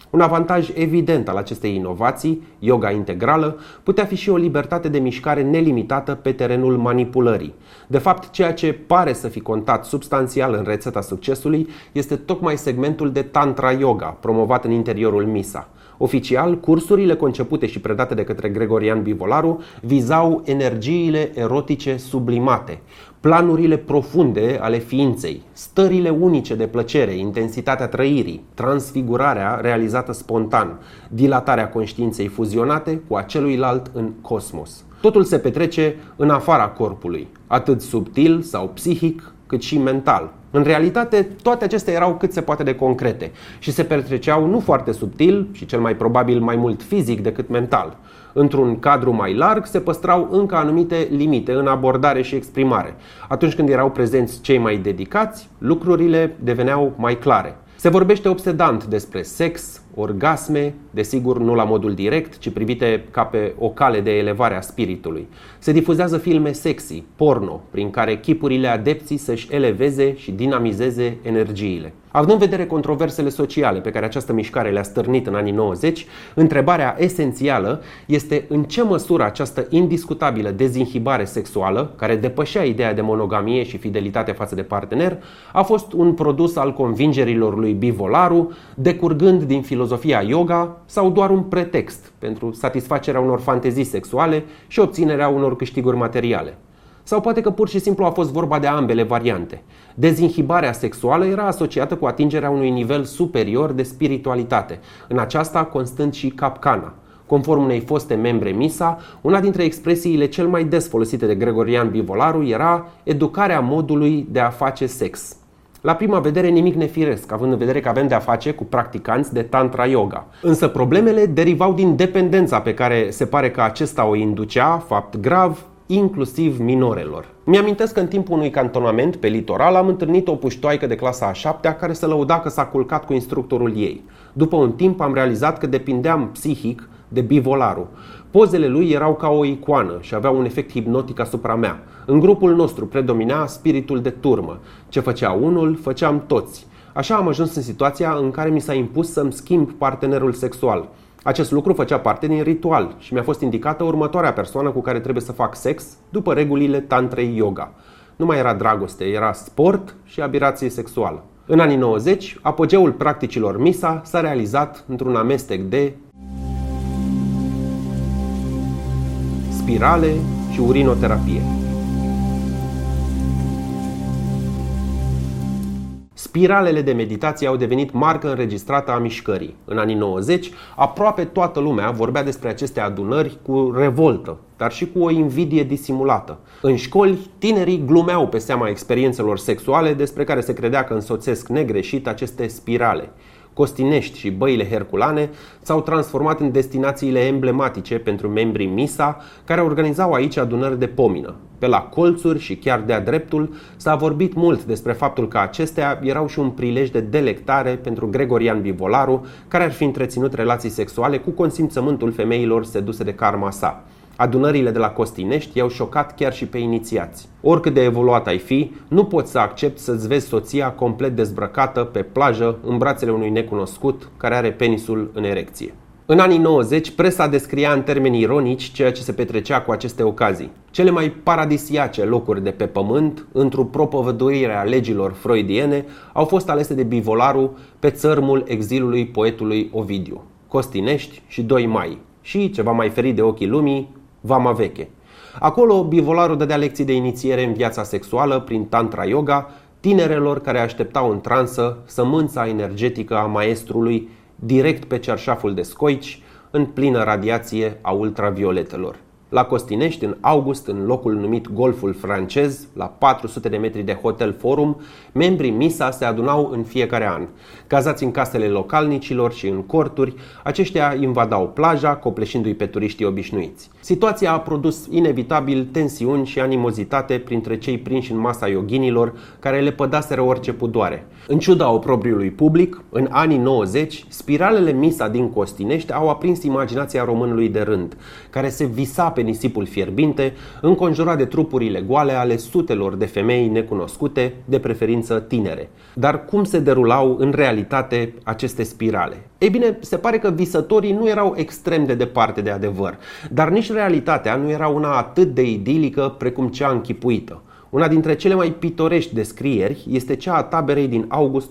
S1: Un avantaj evident al acestei inovații, yoga integrală, putea fi și o libertate de mișcare nelimitată pe terenul manipulării. De fapt, ceea ce pare să fi contat substanțial în rețeta succesului este tocmai segmentul de Tantra Yoga, promovat în interiorul MISA. Oficial, cursurile concepute și predate de către Gregorian Bivolaru vizau energiile erotice sublimate, planurile profunde ale ființei, stările unice de plăcere, intensitatea trăirii, transfigurarea realizată spontan, dilatarea conștiinței fuzionate cu a celuilalt în cosmos. Totul se petrece în afara corpului, atât subtil sau psihic, cât și mental. În realitate, toate acestea erau cât se poate de concrete și se petreceau nu foarte subtil și cel mai probabil mai mult fizic decât mental. Într-un cadru mai larg se păstrau încă anumite limite în abordare și exprimare. Atunci când erau prezenți cei mai dedicați, lucrurile deveneau mai clare. Se vorbește obsedant despre sex, orgasme, desigur nu la modul direct, ci privite ca pe o cale de elevare a spiritului. Se difuzează filme sexy, porno, prin care chipurile adepții să-și eleveze și dinamizeze energiile. Având în vedere controversele sociale pe care această mișcare le-a stârnit în anii 90, întrebarea esențială este în ce măsură această indiscutabilă dezinhibare sexuală, care depășea ideea de monogamie și fidelitate față de partener, a fost un produs al convingerilor lui Bivolaru, decurgând din filozofia yoga sau doar un pretext pentru satisfacerea unor fantezii sexuale și obținerea unor câștiguri materiale. Sau poate că pur și simplu a fost vorba de ambele variante. Dezinhibarea sexuală era asociată cu atingerea unui nivel superior de spiritualitate, în aceasta constând și capcana. Conform unei foste membre MISA, una dintre expresiile cel mai des folosite de Gregorian Bivolaru era educarea modului de a face sex. La prima vedere nimic nefiresc, având în vedere că avem de-a face cu practicanți de Tantra Yoga. Însă problemele derivau din dependența pe care se pare că acesta o inducea, fapt grav, inclusiv minorelor. Mi-amintesc că în timpul unui cantonament pe litoral am întâlnit o puștoaică de clasa a 7-a care se lăuda că s-a culcat cu instructorul ei. După un timp am realizat că depindeam psihic de Bivolaru. Pozele lui erau ca o icoană și aveau un efect hipnotic asupra mea. În grupul nostru predomina spiritul de turmă. Ce făcea unul, făceam toți. Așa am ajuns în situația în care mi s-a impus să-mi schimb partenerul sexual. Acest lucru făcea parte din ritual și mi-a fost indicată următoarea persoană cu care trebuie să fac sex după regulile tantrei yoga. Nu mai era dragoste, era sport și aberație sexuală. În anii 90, apogeul practicilor MISA s-a realizat într-un amestec de spirale și urinoterapie. Spiralele de meditație au devenit marcă înregistrată a mișcării. În anii 90, aproape toată lumea vorbea despre aceste adunări cu revoltă, dar și cu o invidie disimulată. În școli, tinerii glumeau pe seama experiențelor sexuale despre care se credea că însoțesc negreșit aceste spirale. Costinești și băile herculane s-au transformat în destinațiile emblematice pentru membrii MISA care organizau aici adunări de pomină. Pe la colțuri și chiar de-a dreptul s-a vorbit mult despre faptul că acestea erau și un prilej de delectare pentru Gregorian Bivolaru, care ar fi întreținut relații sexuale cu consimțământul femeilor seduse de karma sa. Adunările de la Costinești i-au șocat chiar și pe inițiați. Oricât de evoluat ai fi, nu poți să accepti să-ți vezi soția complet dezbrăcată pe plajă în brațele unui necunoscut care are penisul în erecție. În anii 90, presa descria în termeni ironici ceea ce se petrecea cu aceste ocazii. Cele mai paradisiace locuri de pe pământ, într-o propovăduire a legilor freudiene, au fost alese de Bivolaru pe țărmul exilului poetului Ovidiu, Costinești și 2 Mai și, ceva mai ferit de ochii lumii, Vama Veche. Acolo, Bivolaru dădea lecții de inițiere în viața sexuală prin Tantra Yoga tinerelor care așteptau în transă sămânța energetică a maestrului direct pe cearșaful de scoici, în plină radiație a ultravioletelor. La Costinești, în august, în locul numit Golful Francez, la 400 de metri de Hotel Forum, membrii MISA se adunau în fiecare an. Cazați în casele localnicilor și în corturi, aceștia invadau plaja, copleșindu-i pe turiștii obișnuiți. Situația a produs inevitabil tensiuni și animozitate printre cei prinși în masa yoghinilor, care le pădaseră orice pudoare. În ciuda oprobriului public, în anii 90, spiralele MISA din Costinești au aprins imaginația românului de rând, care se visa pe nisipul fierbinte, înconjurat de trupurile goale ale sutelor de femei necunoscute, de preferință tinere. Dar cum se derulau în realitate aceste spirale? Ei bine, se pare că visătorii nu erau extrem de departe de adevăr, dar nici realitatea nu era una atât de idilică precum cea închipuită. Una dintre cele mai pitorești descrieri este cea a taberei din august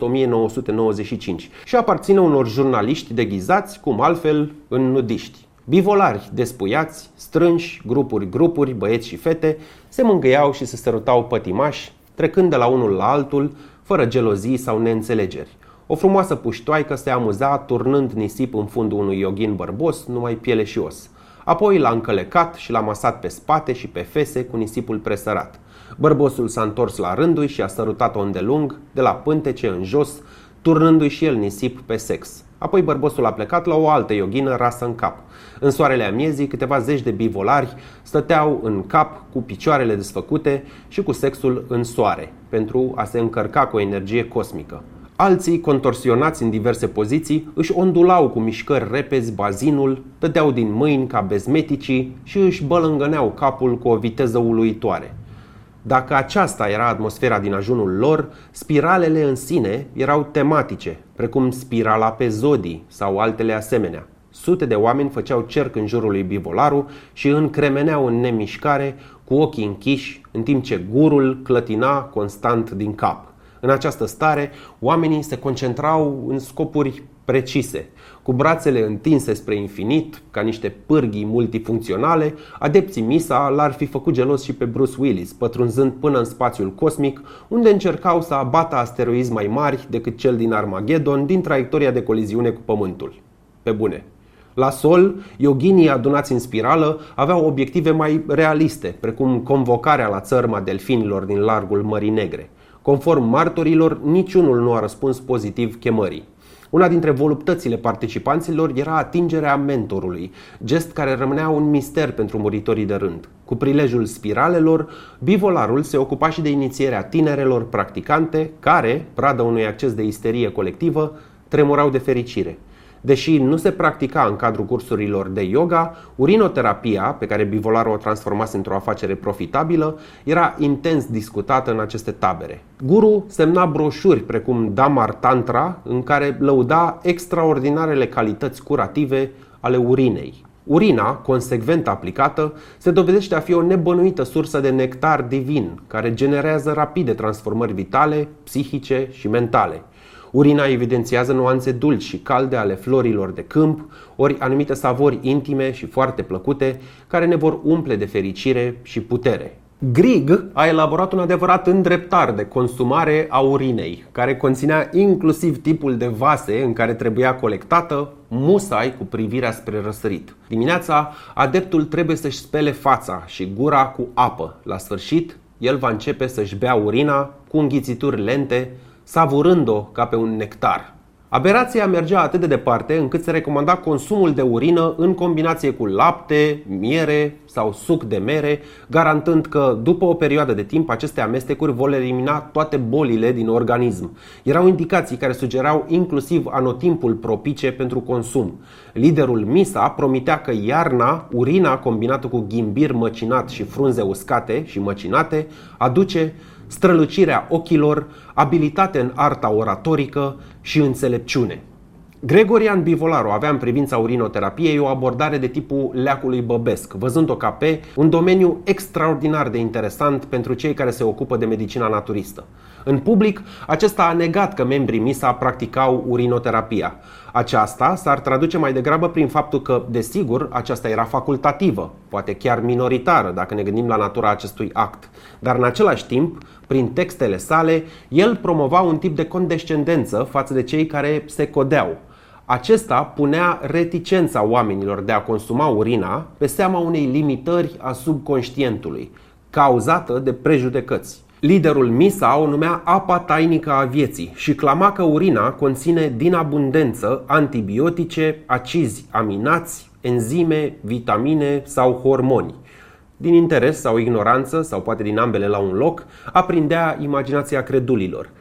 S1: 1995 și aparține unor jurnaliști deghizați, cum altfel, în nudiști. Bivolari despuiați, strânși, grupuri, băieți și fete, se mângâiau și se sărutau pătimași, trecând de la unul la altul, fără gelozii sau neînțelegeri. O frumoasă puștoaică se amuza turnând nisip în fundul unui ioghin bărbos, numai piele și os. Apoi l-a încălecat și l-a masat pe spate și pe fese cu nisipul presărat. Bărbosul s-a întors la rândul și a sărutat-o îndelung, de la pântece în jos, turnându-i și el nisip pe sex. Apoi bărbosul a plecat la o altă ioghină rasă în cap. În soarele amiezii, câteva zeci de bivolari stăteau în cap cu picioarele desfăcute și cu sexul în soare, pentru a se încărca cu o energie cosmică. Alții, contorsionați în diverse poziții, își ondulau cu mișcări repezi bazinul, dădeau din mâini ca bezmeticii și își bălângăneau capul cu o viteză uluitoare. Dacă aceasta era atmosfera din ajunul lor, spiralele în sine erau tematice, precum spirala pe zodii sau altele asemenea. Sute de oameni făceau cerc în jurul lui Bivolaru și încremeneau în nemișcare, cu ochii închiși, în timp ce gurul clătina constant din cap. În această stare, oamenii se concentrau în scopuri precise. Cu brațele întinse spre infinit, ca niște pârghii multifuncționale, adepții Misa l-ar fi făcut gelos și pe Bruce Willis, pătrunzând până în spațiul cosmic, unde încercau să abată asteroizi mai mari decât cel din Armageddon din traiectoria de coliziune cu Pământul. Pe bune. La sol, yoghinii adunați în spirală aveau obiective mai realiste, precum convocarea la țărma delfinilor din largul Mării Negre. Conform martorilor, niciunul nu a răspuns pozitiv chemării. Una dintre voluptățile participanților era atingerea mentorului, gest care rămânea un mister pentru muritorii de rând. Cu prilejul spiralelor, bivolarul se ocupa și de inițierea tinerelor practicante care, pradă unui acces de isterie colectivă, tremurau de fericire. Deși nu se practica în cadrul cursurilor de yoga, urinoterapia, pe care bivolarul o transformase într-o afacere profitabilă, era intens discutată în aceste tabere. Guru semna broșuri precum Damar Tantra, în care lăuda extraordinarele calități curative ale urinei. Urina, consecvent aplicată, se dovedește a fi o nebănuită sursă de nectar divin, care generează rapide transformări vitale, psihice și mentale. Urina evidențiază nuanțe dulci și calde ale florilor de câmp, ori anumite savori intime și foarte plăcute, care ne vor umple de fericire și putere. Grieg a elaborat un adevărat îndreptar de consumare a urinei, care conținea inclusiv tipul de vase în care trebuia colectată, musai cu privirea spre răsărit. Dimineața, adeptul trebuie să-și spele fața și gura cu apă. La sfârșit, el va începe să-și bea urina cu înghițituri lente, savurând-o ca pe un nectar. Aberația mergea atât de departe încât se recomanda consumul de urină în combinație cu lapte, miere sau suc de mere, garantând că după o perioadă de timp aceste amestecuri vor elimina toate bolile din organism. Erau indicații care sugerau inclusiv anotimpul propice pentru consum. Liderul Misa promitea că iarna, urina combinată cu ghimbir măcinat și frunze uscate și măcinate aduce strălucirea ochilor, abilitate în arta oratorică și înțelepciune. Gregorian Bivolaru avea în privința urinoterapiei o abordare de tipul leacului băbesc, văzând-o ca pe un domeniu extraordinar de interesant pentru cei care se ocupă de medicina naturistă. În public, acesta a negat că membrii Misa practicau urinoterapia. Aceasta s-ar traduce mai degrabă prin faptul că, desigur, aceasta era facultativă, poate chiar minoritară dacă ne gândim la natura acestui act. Dar în același timp, prin textele sale, el promova un tip de condescendență față de cei care se codeau. Acesta punea reticența oamenilor de a consuma urina pe seama unei limitări a subconștientului, cauzată de prejudecăți. Liderul Misa o numea apa tainică a vieții și clama că urina conține din abundență antibiotice, acizi aminați, enzime, vitamine sau hormoni. Din interes sau ignoranță, sau poate din ambele la un loc, aprindea imaginația credulilor.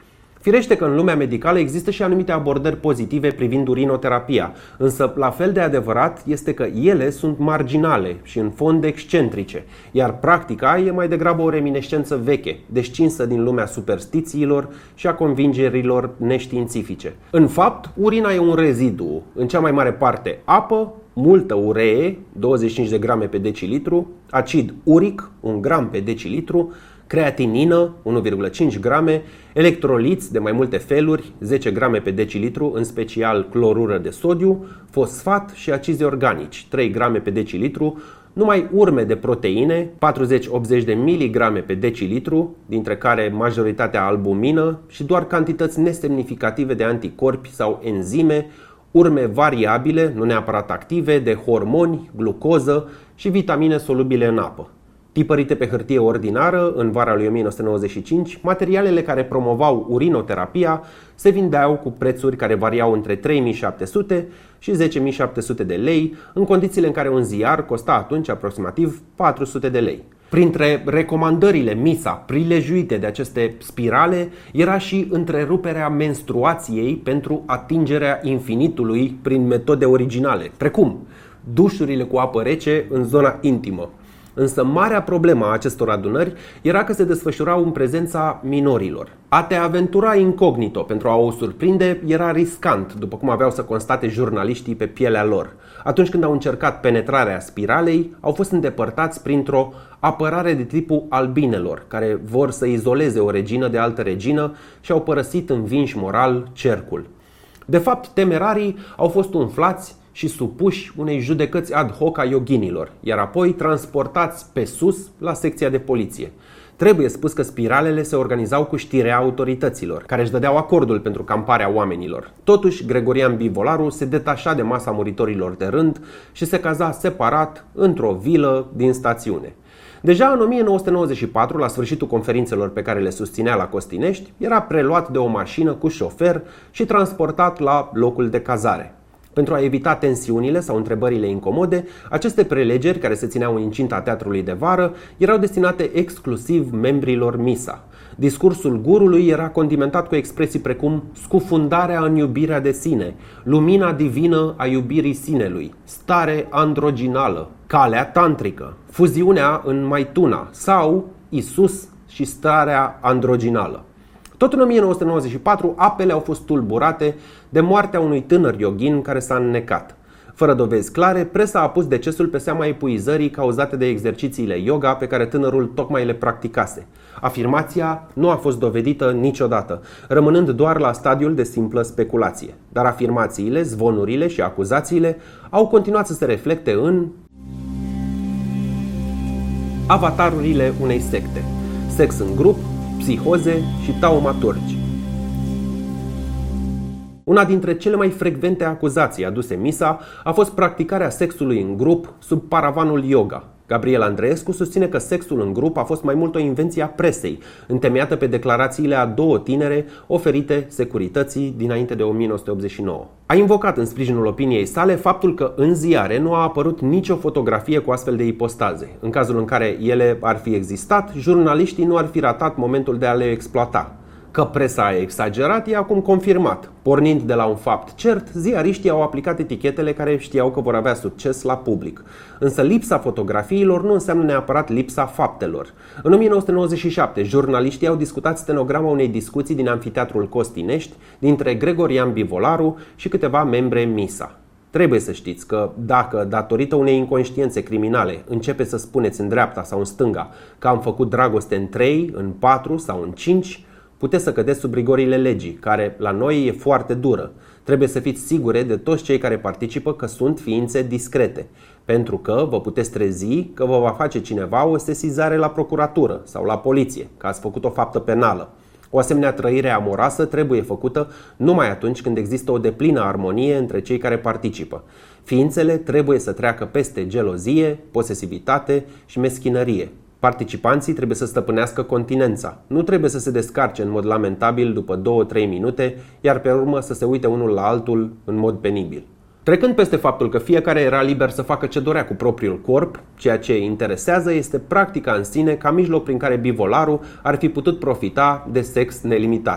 S1: Firește că în lumea medicală există și anumite abordări pozitive privind urinoterapia, însă la fel de adevărat este că ele sunt marginale și în fond excentrice, iar practica e mai degrabă o reminiscență veche, descinsă din lumea superstițiilor și a convingerilor neștiințifice. În fapt, urina e un rezidu, în cea mai mare parte apă, multă uree, 25 de grame pe decilitru, acid uric, 1 gram pe decilitru, creatinină, 1,5 grame, electroliți de mai multe feluri, 10 grame pe decilitru, în special clorură de sodiu, fosfat și acizi organici, 3 grame pe decilitru, numai urme de proteine, 40-80 de miligrame pe decilitru, dintre care majoritatea albumină și doar cantități nesemnificative de anticorpi sau enzime, urme variabile, nu neapărat active, de hormoni, glucoză și vitamine solubile în apă. Tipărite pe hârtie ordinară, în vara lui 1995, materialele care promovau urinoterapia se vindeau cu prețuri care variau între 3.700 și 10.700 de lei, în condițiile în care un ziar costa atunci aproximativ 400 de lei. Printre recomandările MISA prilejuite de aceste spirale era și întreruperea menstruației pentru atingerea infinitului prin metode originale, precum dușurile cu apă rece în zona intimă. Însă marea problemă a acestor adunări era că se desfășurau în prezența minorilor. A te aventura incognito pentru a o surprinde era riscant, după cum aveau să constate jurnaliștii pe pielea lor. Atunci când au încercat penetrarea spiralei, au fost îndepărtați printr-o apărare de tipul albinelor, care vor să izoleze o regină de altă regină și au părăsit învinși moral cercul. De fapt, temerarii au fost umflați și supuși unei judecăți ad hoc a yoghinilor, iar apoi transportați pe sus la secția de poliție. Trebuie spus că spiralele se organizau cu știrea autorităților, care își dădeau acordul pentru camparea oamenilor. Totuși, Gregorian Bivolaru se detașa de masa muritorilor de rând și se caza separat într-o vilă din stațiune. Deja în 1994, la sfârșitul conferințelor pe care le susținea la Costinești, era preluat de o mașină cu șofer și transportat la locul de cazare. Pentru a evita tensiunile sau întrebările incomode, aceste prelegeri, care se țineau în incinta teatrului de vară, erau destinate exclusiv membrilor MISA. Discursul gurului era condimentat cu expresii precum scufundarea în iubirea de sine, lumina divină a iubirii sinelui, stare androginală, calea tantrică, fuziunea în Maituna sau Isus și starea androginală. Tot în 1994, apele au fost tulburate de moartea unui tânăr yoghin care s-a înnecat. Fără dovezi clare, presa a pus decesul pe seama epuizării cauzate de exercițiile yoga pe care tânărul tocmai le practicase. Afirmația nu a fost dovedită niciodată, rămânând doar la stadiul de simplă speculație. Dar afirmațiile, zvonurile și acuzațiile au continuat să se reflecte în avatarurile unei secte: sex în grup, psihoze și taumaturgi. Una dintre cele mai frecvente acuzații aduse MISA a fost practicarea sexului în grup sub paravanul yoga. Gabriel Andreescu susține că sexul în grup a fost mai mult o invenție a presei, întemeiată pe declarațiile a două tinere oferite securității dinainte de 1989. A invocat în sprijinul opiniei sale faptul că în ziare nu a apărut nicio fotografie cu astfel de ipostaze. În cazul în care ele ar fi existat, jurnaliștii nu ar fi ratat momentul de a le exploata. Că presa a exagerat e acum confirmat. Pornind de la un fapt cert, ziariștii au aplicat etichetele care știau că vor avea succes la public. Însă lipsa fotografiilor nu înseamnă neapărat lipsa faptelor. În 1997, jurnaliștii au discutat stenograma unei discuții din Amfiteatrul Costinești dintre Gregorian Bivolaru și câteva membre MISA. Trebuie să știți că dacă, datorită unei inconștiențe criminale, începeți să spuneți în dreapta sau în stânga că am făcut dragoste în 3, în 4 sau în 5, puteți să cădeți sub rigorile legii, care la noi e foarte dură. Trebuie să fiți sigure de toți cei care participă că sunt ființe discrete, pentru că vă puteți trezi că vă va face cineva o sesizare la procuratură sau la poliție, că ați făcut o faptă penală. O asemenea trăire amoroasă trebuie făcută numai atunci când există o deplină armonie între cei care participă. Ființele trebuie să treacă peste gelozie, posesivitate și meschinărie. Participanții trebuie să stăpânească continența. Nu trebuie să se descarce în mod lamentabil după 2-3 minute, iar pe urmă să se uite unul la altul în mod penibil. Trecând peste faptul că fiecare era liber să facă ce dorea cu propriul corp, ceea ce interesează este practica în sine ca mijloc prin care Bivolaru ar fi putut profita de sex nelimitat.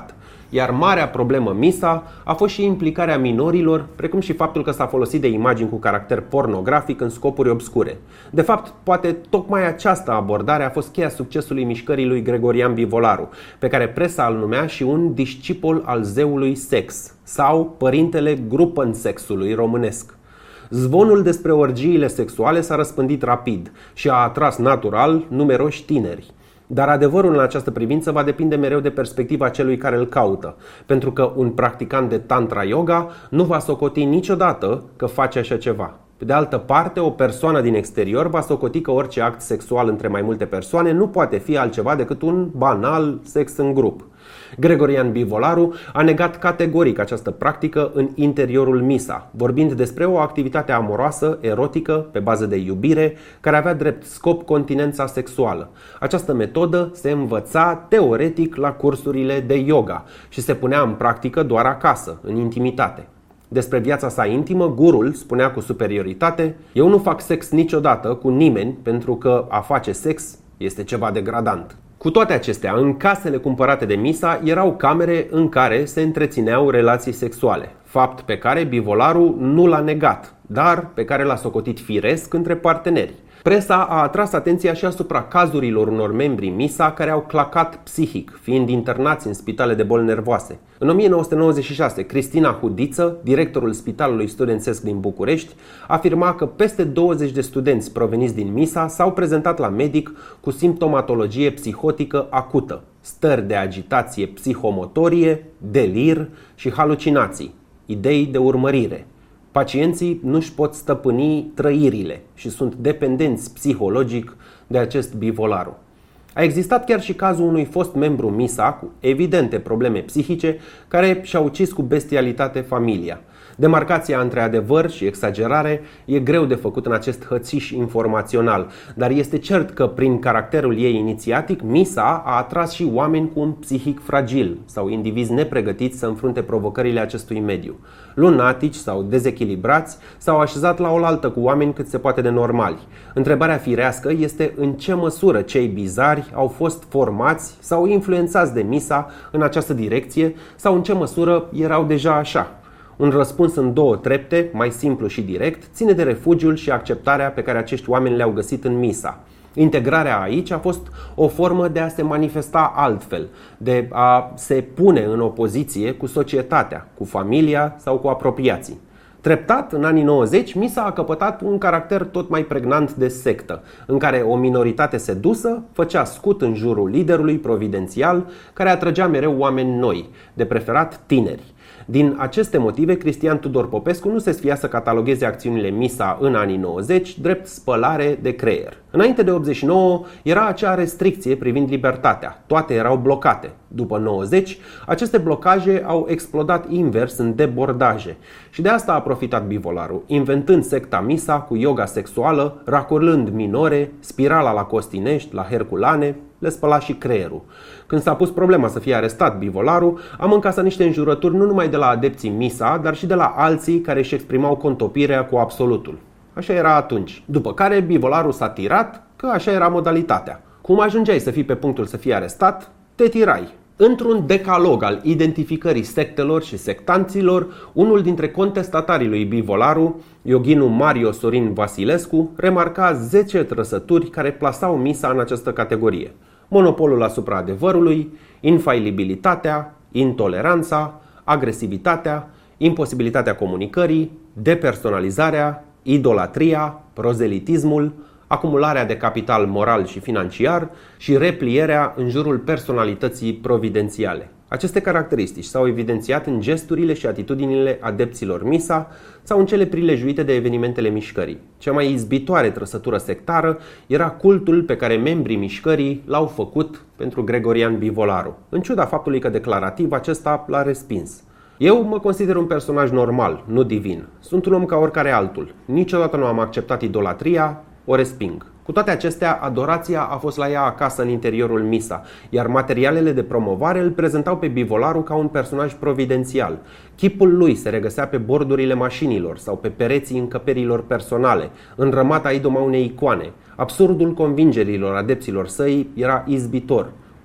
S1: Iar marea problemă Misa a fost și implicarea minorilor, precum și faptul că s-a folosit de imagini cu caracter pornografic în scopuri obscure. De fapt, poate tocmai această abordare a fost cheia succesului mișcării lui Gregorian Bivolaru, pe care presa îl numea și un discipol al zeului sex, sau părintele grupănsexului românesc. Zvonul despre orgiile sexuale s-a răspândit rapid și a atras natural numeroși tineri. Dar adevărul în această privință va depinde mereu de perspectiva celui care îl caută, pentru că un practicant de tantra yoga nu va socoti niciodată că face așa ceva. Pe de altă parte, o persoană din exterior va socoti că orice act sexual între mai multe persoane nu poate fi altceva decât un banal sex în grup. Gregorian Bivolaru a negat categoric această practică în interiorul Misa, vorbind despre o activitate amoroasă, erotică, pe bază de iubire, care avea drept scop continența sexuală. Această metodă se învăța teoretic la cursurile de yoga și se punea în practică doar acasă, în intimitate. Despre viața sa intimă, gurul spunea cu superioritate: "Eu nu fac sex niciodată cu nimeni pentru că a face sex este ceva degradant." Cu toate acestea, în casele cumpărate de Misa erau camere în care se întrețineau relații sexuale, fapt pe care Bivolaru nu l-a negat, dar pe care l-a socotit firesc între parteneri. Presa a atras atenția și asupra cazurilor unor membri Misa care au clacat psihic, fiind internați în spitale de boli nervoase. În 1996, Cristina Hudiță, directorul Spitalului Studențesc din București, afirma că peste 20 de studenți proveniți din Misa s-au prezentat la medic cu simptomatologie psihotică acută, stări de agitație psihomotorie, delir și halucinații, idei de urmărire. Pacienții nu-și pot stăpâni trăirile și sunt dependenți psihologic de acest Bivolaru. A existat chiar și cazul unui fost membru Misa cu evidente probleme psihice care și-a ucis cu bestialitate familia. Demarcația între adevăr și exagerare e greu de făcut în acest hățiș informațional, dar este cert că prin caracterul ei inițiatic, Misa a atras și oameni cu un psihic fragil sau indivizi nepregătiți să înfrunte provocările acestui mediu. Lunatici sau dezechilibrați s-au așezat la oaltă cu oameni cât se poate de normali. Întrebarea firească este în ce măsură cei bizari au fost formați sau influențați de Misa în această direcție sau în ce măsură erau deja așa. Un răspuns în două trepte, mai simplu și direct, ține de refugiul și acceptarea pe care acești oameni le-au găsit în Misa. Integrarea aici a fost o formă de a se manifesta altfel, de a se pune în opoziție cu societatea, cu familia sau cu apropiații. Treptat, în anii 90, Misa a căpătat un caracter tot mai pregnant de sectă, în care o minoritate sedusă făcea scut în jurul liderului providențial, care atrăgea mereu oameni noi, de preferat tineri. Din aceste motive, Cristian Tudor Popescu nu se sfia să catalogheze acțiunile Misa în anii 90 drept spălare de creier. Înainte de 89 era acea restricție privind libertatea. Toate erau blocate. După 90, aceste blocaje au explodat invers în debordaje. Și de asta a profitat Bivolaru, inventând secta Misa cu yoga sexuală, racurlând minore, spirala la Costinești, la Herculane, le spăla și creierul. Când s-a pus problema să fie arestat Bivolaru, am încasat niște înjurături nu numai de la adepții Misa, dar și de la alții care își exprimau contopirea cu absolutul. Așa era atunci. După care Bivolaru s-a tirat că așa era modalitatea. Cum ajungeai să fii pe punctul să fii arestat, te tirai. Într-un decalog al identificării sectelor și sectanților, unul dintre contestatarii lui Bivolaru, yoghinul Mario Sorin Vasilescu, remarca 10 trăsături care plasau Misa în această categorie: monopolul asupra adevărului, infailibilitatea, intoleranța, agresivitatea, imposibilitatea comunicării, depersonalizarea, idolatria, prozelitismul, acumularea de capital moral și financiar și replierea în jurul personalității providențiale. Aceste caracteristici s-au evidențiat în gesturile și atitudinile adepților Misa sau în cele prilejuite de evenimentele mișcării. Cea mai izbitoare trăsătură sectară era cultul pe care membrii mișcării l-au făcut pentru Gregorian Bivolaru, în ciuda faptului că declarativ acesta l-a respins. Eu mă consider un personaj normal, nu divin. Sunt un om ca oricare altul. Niciodată nu am acceptat idolatria, o resping. Cu toate acestea, adorația a fost la ea acasă în interiorul Misa, iar materialele de promovare îl prezentau pe Bivolaru ca un personaj providențial. Chipul lui se regăsea pe bordurile mașinilor sau pe pereții încăperilor personale, înrămata idoma unei icoane. Absurdul convingerilor adepților săi era izbitor.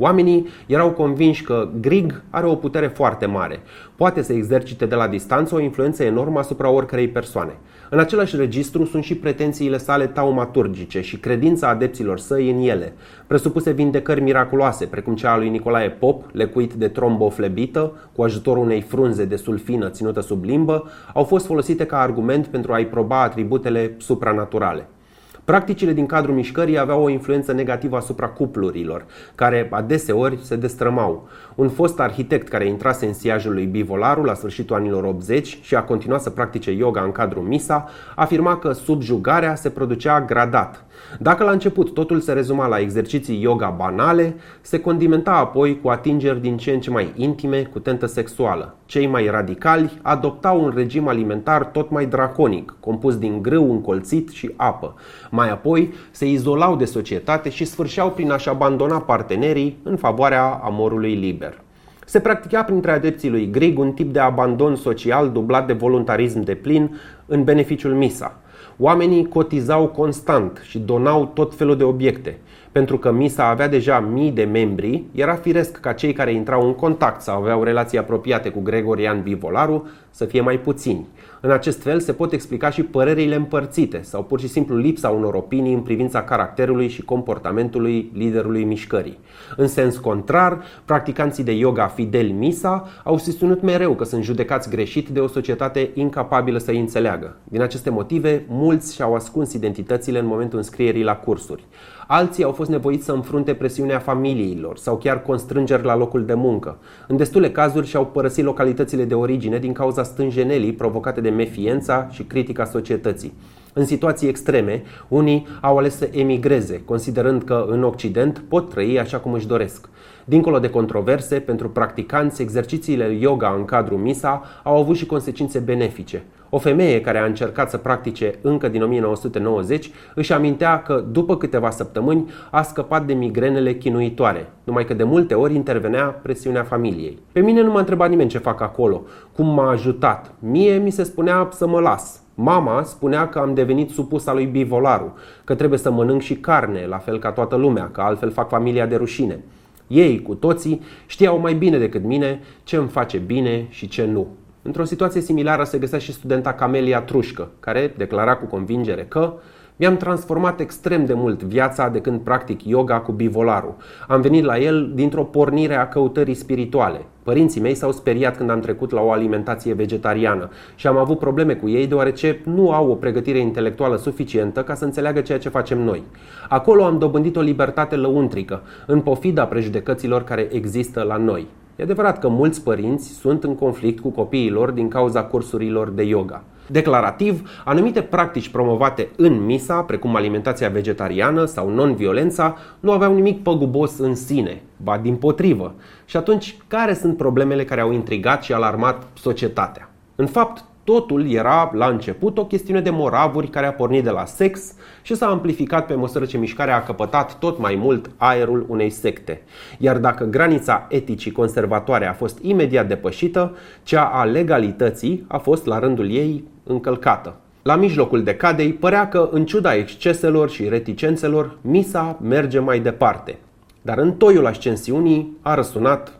S1: Oamenii erau convinși că Grig are o putere foarte mare. Poate să exercite de la distanță o influență enormă asupra oricărei persoane. În același registru sunt și pretențiile sale taumaturgice și credința adepților săi în ele. Presupuse vindecări miraculoase, precum cea a lui Nicolae Pop, lecuit de tromboflebită, cu ajutorul unei frunze de sulfină ținută sub limbă, au fost folosite ca argument pentru a-i proba atributele supranaturale. Practicile din cadrul mișcării aveau o influență negativă asupra cuplurilor, care adeseori se destrămau. Un fost arhitect care intrase în siajul lui Bivolaru la sfârșitul anilor 80 și a continuat să practice yoga în cadrul misa, afirma că subjugarea se producea gradat. Dacă la început totul se rezuma la exerciții yoga banale, se condimenta apoi cu atingeri din ce în ce mai intime cu tentă sexuală. Cei mai radicali adoptau un regim alimentar tot mai draconic, compus din grâu încolțit și apă. Mai apoi se izolau de societate și sfârșeau prin a-și abandona partenerii în favoarea amorului liber. Se practica printre adepții lui Grig un tip de abandon social dublat de voluntarism deplin în beneficiul misa. Oamenii cotizau constant și donau tot felul de obiecte. Pentru că misa avea deja mii de membri, era firesc ca cei care intrau în contact sau aveau relații apropiate cu Gregorian Bivolaru să fie mai puțini. În acest fel se pot explica și părerile împărțite sau pur și simplu lipsa unor opinii în privința caracterului și comportamentului liderului mișcării. În sens contrar, practicanții de yoga fideli misa au susținut mereu că sunt judecați greșit de o societate incapabilă să îi înțeleagă. Din aceste motive, mulți și-au ascuns identitățile în momentul înscrierii la cursuri. Alții au fost nevoiți să înfrunte presiunea familiilor sau chiar constrângeri la locul de muncă. În destule cazuri și-au părăsit localitățile de origine din cauza stânjenelii provocate de mefiența și critica societății. În situații extreme, unii au ales să emigreze, considerând că în Occident pot trăi așa cum își doresc. Dincolo de controverse, pentru practicanți, exercițiile yoga în cadrul misa au avut și consecințe benefice. O femeie care a încercat să practice încă din 1990 își amintea că după câteva săptămâni a scăpat de migrenele chinuitoare, numai că de multe ori intervenea presiunea familiei. Pe mine nu m-a întrebat nimeni ce fac acolo, cum m-a ajutat. Mie mi se spunea să mă las. Mama spunea că am devenit supusa lui Bivolaru, că trebuie să mănânc și carne, la fel ca toată lumea, că altfel fac familia de rușine. Ei, cu toții, știau mai bine decât mine ce îmi face bine și ce nu. Într-o situație similară se găsea și studenta Camelia Trușcă, care declara cu convingere că mi-am transformat extrem de mult viața de când practic yoga cu Bivolaru. Am venit la el dintr-o pornire a căutării spirituale. Părinții mei s-au speriat când am trecut la o alimentație vegetariană și am avut probleme cu ei deoarece nu au o pregătire intelectuală suficientă ca să înțeleagă ceea ce facem noi. Acolo am dobândit o libertate lăuntrică, în pofida prejudecăților care există la noi. E adevărat că mulți părinți sunt în conflict cu copiii lor din cauza cursurilor de yoga. Declarativ, anumite practici promovate în misa, precum alimentația vegetariană sau non-violența, nu aveau nimic păgubos în sine, ba dimpotrivă. Și atunci, care sunt problemele care au intrigat și alarmat societatea? În fapt, totul era, la început, o chestiune de moravuri care a pornit de la sex și s-a amplificat pe măsură ce mișcarea a căpătat tot mai mult aerul unei secte. Iar dacă granița eticii conservatoare a fost imediat depășită, cea a legalității a fost la rândul ei încălcată. La mijlocul decadei părea că, în ciuda exceselor și reticențelor, misa merge mai departe. Dar în toiul ascensiunii a răsunat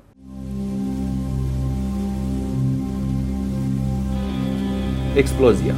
S1: explozia.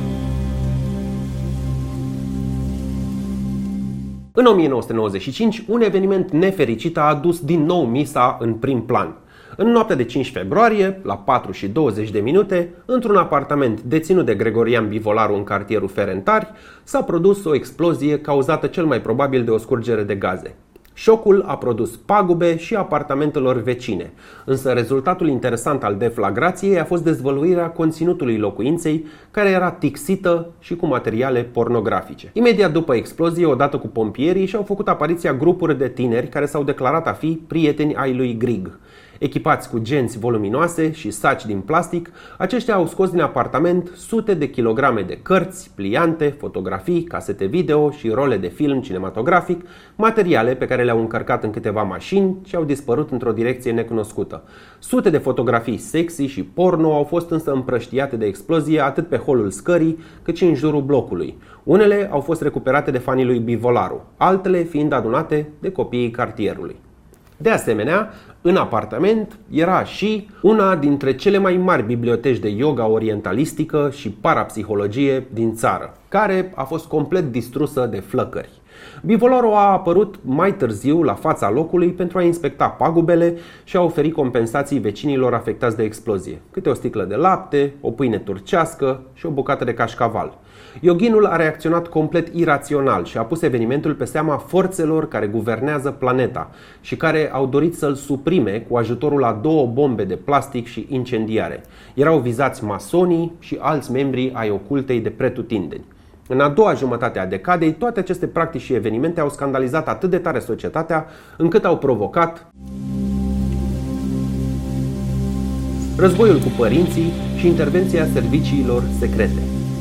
S1: În 1995, un eveniment nefericit a adus din nou misa în prim plan. În noaptea de 5 februarie, la 4:20, într-un apartament deținut de Gregorian Bivolaru în cartierul Ferentari, s-a produs o explozie cauzată cel mai probabil de o scurgere de gaze. Șocul a produs pagube și apartamentelor vecine, însă rezultatul interesant al deflagrației a fost dezvăluirea conținutului locuinței, care era tixită și cu materiale pornografice. Imediat după explozie, odată cu pompierii, și-au făcut apariția grupuri de tineri care s-au declarat a fi prieteni ai lui Grig. Echipați cu genți voluminoase și saci din plastic, aceștia au scos din apartament sute de kilograme de cărți, pliante, fotografii, casete video și role de film cinematografic, materiale pe care le-au încărcat în câteva mașini și au dispărut într-o direcție necunoscută. Sute de fotografii sexy și porno au fost însă împrăștiate de explozie atât pe holul scării cât și în jurul blocului. Unele au fost recuperate de fanii lui Bivolaru, altele fiind adunate de copiii cartierului. De asemenea, în apartament era și una dintre cele mai mari biblioteci de yoga orientalistică și parapsihologie din țară, care a fost complet distrusă de flăcări. Bivolaru a apărut mai târziu la fața locului pentru a inspecta pagubele și a oferi compensații vecinilor afectați de explozie. Câte o sticlă de lapte, o pâine turcească și o bucată de cașcaval. Yoghinul a reacționat complet irațional și a pus evenimentul pe seama forțelor care guvernează planeta și care au dorit să-l suprime cu ajutorul a 2 bombe de plastic și incendiare. Erau vizați masonii și alți membri ai ocultei de pretutindeni. În a doua jumătate a decadei, toate aceste practici și evenimente au scandalizat atât de tare societatea, încât au provocat războiul cu părinții și intervenția serviciilor secrete.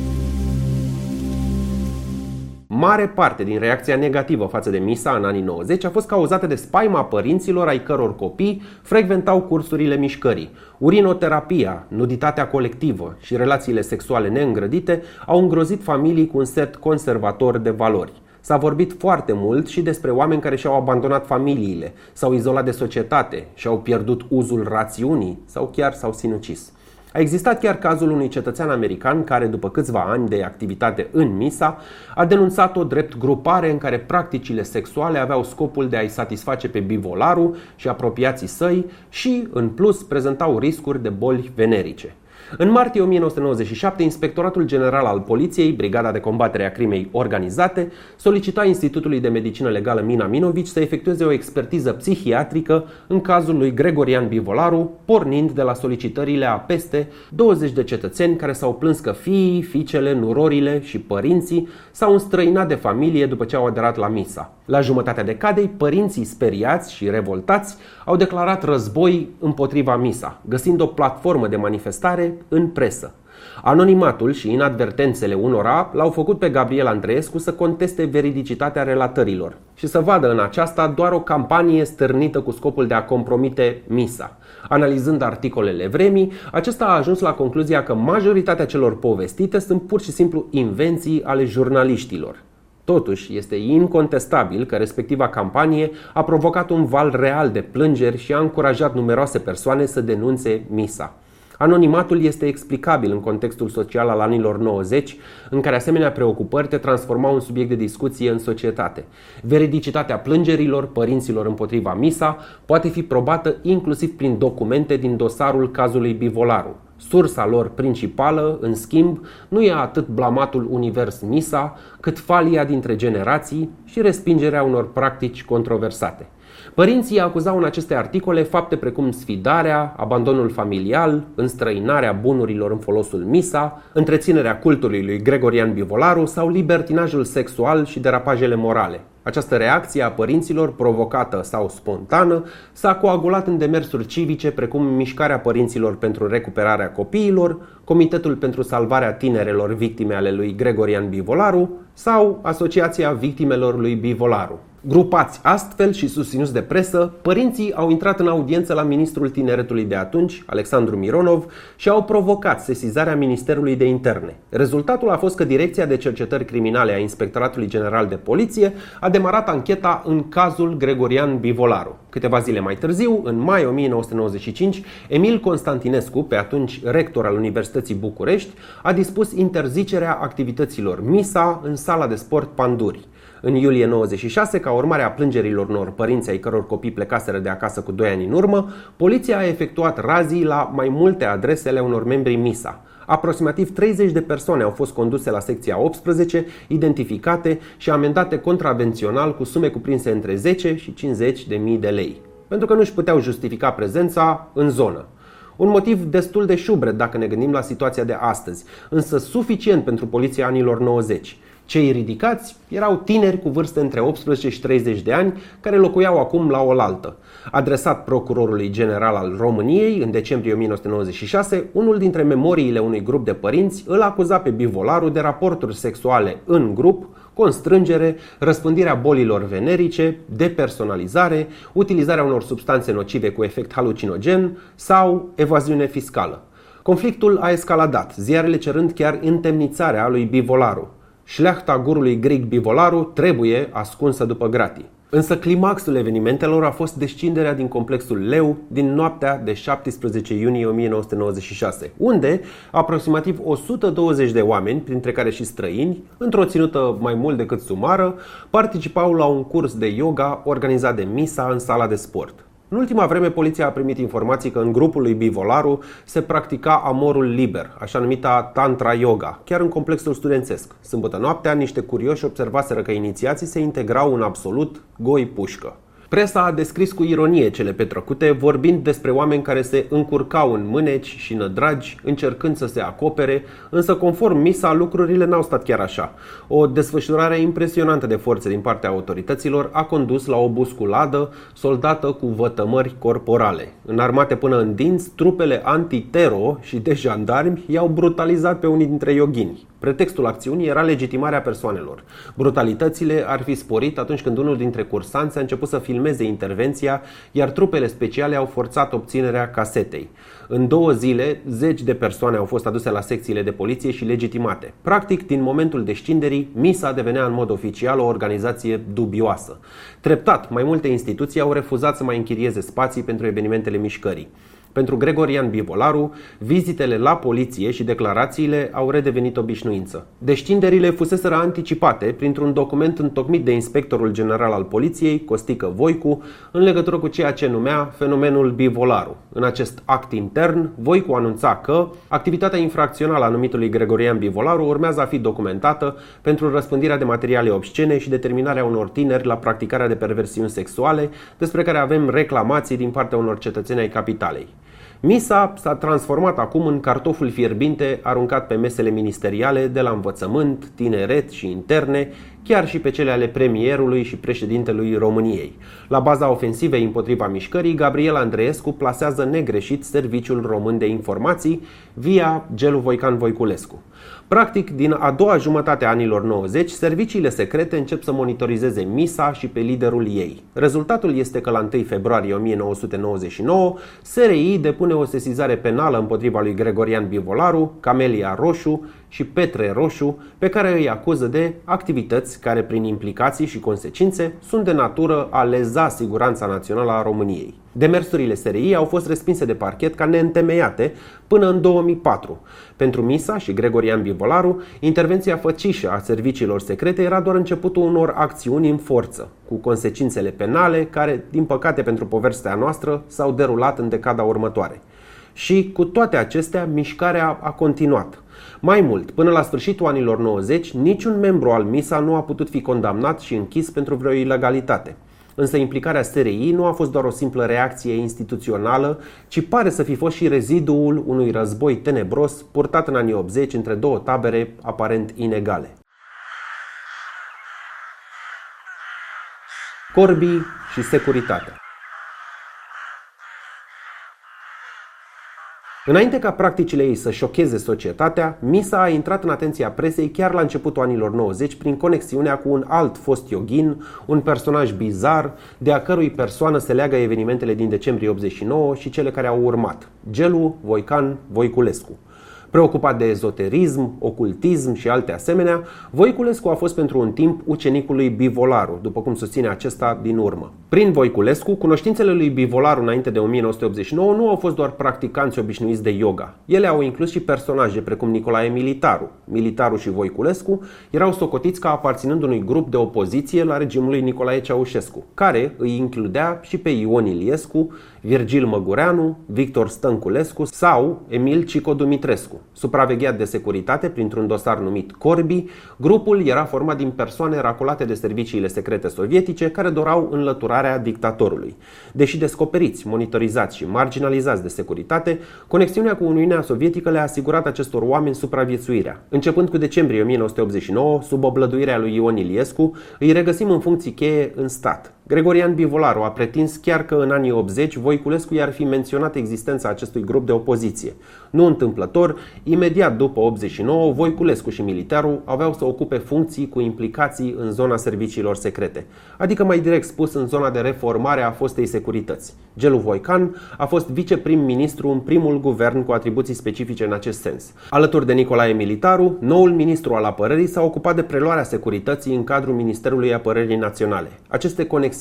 S1: Mare parte din reacția negativă față de misa în anii 90 a fost cauzată de spaima părinților ai căror copii frecventau cursurile mișcării. Urinoterapia, nuditatea colectivă și relațiile sexuale neîngrădite au îngrozit familii cu un set conservator de valori. S-a vorbit foarte mult și despre oameni care și-au abandonat familiile, s-au izolat de societate, și-au pierdut uzul rațiunii sau chiar s-au sinucis. A existat chiar cazul unui cetățean american care, după câțiva ani de activitate în misa, a denunțat-o drept grupare în care practicile sexuale aveau scopul de a-i satisface pe bivolaru și apropiații săi și, în plus, prezentau riscuri de boli venerice. În martie 1997, Inspectoratul General al Poliției, Brigada de Combatere a Crimei Organizate, solicita Institutului de Medicină Legală Mina Minovici să efectueze o expertiză psihiatrică în cazul lui Gregorian Bivolaru, pornind de la solicitările a peste 20 de cetățeni care s-au plâns că fiii, fiicele, nurorile și părinții s-au înstrăinat de familie după ce au aderat la misa. La jumătatea decadei, părinții speriați și revoltați au declarat război împotriva misa, găsind o platformă de manifestare în presă. Anonimatul și inadvertențele unora l-au făcut pe Gabriel Andreescu să conteste veridicitatea relatărilor și să vadă în aceasta doar o campanie stârnită cu scopul de a compromite misa. Analizând articolele vremii, acesta a ajuns la concluzia că majoritatea celor povestite sunt pur și simplu invenții ale jurnaliștilor. Totuși, este incontestabil că respectiva campanie a provocat un val real de plângeri și a încurajat numeroase persoane să denunțe misa. Anonimatul este explicabil în contextul social al anilor 90, în care asemenea preocupări te transformau în subiect de discuție în societate. Veridicitatea plângerilor părinților împotriva misa poate fi probată inclusiv prin documente din dosarul cazului Bivolaru. Sursa lor principală, în schimb, nu e atât blamatul univers misa, cât falia dintre generații și respingerea unor practici controversate. Părinții acuzau în aceste articole fapte precum sfidarea, abandonul familial, înstrăinarea bunurilor în folosul misa, întreținerea cultului lui Gregorian Bivolaru sau libertinajul sexual și derapajele morale. Această reacție a părinților, provocată sau spontană, s-a coagulat în demersuri civice precum Mișcarea Părinților pentru Recuperarea Copiilor, Comitetul pentru Salvarea Tinerelor Victime ale lui Gregorian Bivolaru sau Asociația Victimelor lui Bivolaru. Grupați astfel și susținuți de presă, părinții au intrat în audiență la ministrul tineretului de atunci, Alexandru Mironov, și au provocat sesizarea Ministerului de Interne. Rezultatul a fost că Direcția de Cercetări Criminale a Inspectoratului General de Poliție a demarat ancheta în cazul Gregorian Bivolaru. Câteva zile mai târziu, în mai 1995, Emil Constantinescu, pe atunci rector al Universității București, a dispus interzicerea activităților misa în sala de sport Panduri. În iulie 96, ca urmare a plângerilor unor părinți ai căror copii plecaseră de acasă cu 2 ani în urmă, poliția a efectuat razii la mai multe adrese ale unor membri misa. Aproximativ 30 de persoane au fost conduse la secția 18, identificate și amendate contravențional cu sume cuprinse între 10 și 50 de mii de lei, pentru că nu își puteau justifica prezența în zonă. Un motiv destul de șubred dacă ne gândim la situația de astăzi, însă suficient pentru poliția anilor 90. Cei ridicați erau tineri cu vârste între 18 și 30 de ani care locuiau acum la oaltă. Adresat procurorului general al României în decembrie 1996, unul dintre memoriile unui grup de părinți îl acuza pe Bivolaru de raporturi sexuale în grup, constrângere, răspândirea bolilor venerice, depersonalizare, utilizarea unor substanțe nocive cu efect halucinogen sau evaziune fiscală. Conflictul a escaladat, ziarele cerând chiar întemnițarea lui Bivolaru. Șleachta gurului Grig Bivolaru trebuie ascunsă după gratii. Însă climaxul evenimentelor a fost descinderea din complexul Leu din noaptea de 17 iunie 1996, unde aproximativ 120 de oameni, printre care și străini, într-o ținută mai mult decât sumară, participau la un curs de yoga organizat de Misa în sala de sport. În ultima vreme, poliția a primit informații că în grupul lui Bivolaru se practica amorul liber, așa numita Tantra Yoga, chiar în complexul studențesc. Sâmbătă noaptea, niște curioși observaseră că inițiații se integrau în absolut goi pușcă. Presa a descris cu ironie cele petrecute, vorbind despre oameni care se încurcau în mâneci și nădragi, încercând să se acopere, însă conform Misa, lucrurile n-au stat chiar așa. O desfășurare impresionantă de forțe din partea autorităților a condus la o busculadă soldată cu vătămări corporale. Înarmate până în dinți, trupele antitero și de jandarmi i-au brutalizat pe unii dintre yoghini. Pretextul acțiunii era legitimarea persoanelor. Brutalitățile ar fi sporit atunci când unul dintre cursanți a început să filmeze intervenția, iar trupele speciale au forțat obținerea casetei. În 2 zile, zeci de persoane au fost aduse la secțiile de poliție și legitimate. Practic, din momentul descinderii, Misa devenea în mod oficial o organizație dubioasă. Treptat, mai multe instituții au refuzat să mai închirieze spații pentru evenimentele mișcării. Pentru Gregorian Bivolaru, vizitele la poliție și declarațiile au redevenit obișnuință. Descinderile fuseseră anticipate printr-un document întocmit de inspectorul general al poliției, Costică Voicu, în legătură cu ceea ce numea fenomenul Bivolaru. În acest act intern, Voicu anunța că activitatea infracțională a numitului Gregorian Bivolaru urmează a fi documentată pentru răspândirea de materiale obscene și determinarea unor tineri la practicarea de perversiuni sexuale, despre care avem reclamații din partea unor cetățeni ai capitalei. Misa s-a transformat acum în cartoful fierbinte aruncat pe mesele ministeriale de la învățământ, tineret și interne, chiar și pe cele ale premierului și președintelui României. La baza ofensivei împotriva mișcării, Gabriel Andreescu plasează negreșit Serviciul Român de Informații via Gelu Voican Voiculescu. Practic, din a doua jumătate a anilor 90, serviciile secrete încep să monitorizeze Misa și pe liderul ei. Rezultatul este că la 1 februarie 1999, SRI depune o sesizare penală împotriva lui Gregorian Bivolaru, Camelia Roșu și Petre Roșu, pe care îi acuză de activități care, prin implicații și consecințe, sunt de natură a leza siguranța națională a României. Demersurile SRI au fost respinse de parchet ca neîntemeiate până în 2004. Pentru Misa și Gregorian Bivolaru, intervenția făcișă a serviciilor secrete era doar începutul unor acțiuni în forță, cu consecințele penale care, din păcate pentru povestea noastră, s-au derulat în decada următoare. Și cu toate acestea, mișcarea a continuat. Mai mult, până la sfârșitul anilor 90, niciun membru al Misa nu a putut fi condamnat și închis pentru vreo ilegalitate. Însă implicarea SRI nu a fost doar o simplă reacție instituțională, ci pare să fi fost și reziduul unui război tenebros purtat în anii 80 între două tabere aparent inegale. Corbii și securitatea. Înainte ca practicile ei să șocheze societatea, Misa a intrat în atenția presei chiar la începutul anilor 90 prin conexiunea cu un alt fost yoghin, un personaj bizar, de a cărui persoană se leagă evenimentele din decembrie 89 și cele care au urmat, Gelu Voican Voiculescu. Preocupat de ezoterism, ocultism și alte asemenea, Voiculescu a fost pentru un timp ucenicul lui Bivolaru, după cum susține acesta din urmă. Prin Voiculescu, cunoștințele lui Bivolaru înainte de 1989 nu au fost doar practicanți obișnuiți de yoga. Ele au inclus și personaje precum Nicolae Militaru. Militaru și Voiculescu erau socotiți ca aparținând unui grup de opoziție la regimul lui Nicolae Ceaușescu, care îi includea și pe Ion Iliescu, Virgil Măgureanu, Victor Stănculescu sau Emil Cico Dumitrescu. Supravegheat de securitate printr-un dosar numit Corbii, grupul era format din persoane racolate de serviciile secrete sovietice care doreau înlăturarea dictatorului. Deși descoperiți, monitorizați și marginalizați de securitate, conexiunea cu Uniunea Sovietică le-a asigurat acestor oameni supraviețuirea. Începând cu decembrie 1989, sub oblăduirea lui Ion Iliescu, îi regăsim în funcții cheie în stat. Gregorian Bivolaru a pretins chiar că în anii 80 Voiculescu i-ar fi menționat existența acestui grup de opoziție. Nu întâmplător, imediat după 89, Voiculescu și Militaru aveau să ocupe funcții cu implicații în zona serviciilor secrete, adică mai direct spus în zona de reformare a fostei securități. Gelu Voican a fost viceprim-ministru în primul guvern cu atribuții specifice în acest sens. Alături de Nicolae Militaru, noul ministru al apărării s-a ocupat de preluarea securității în cadrul Ministerului Apărării Naționale. Aceste conexiuni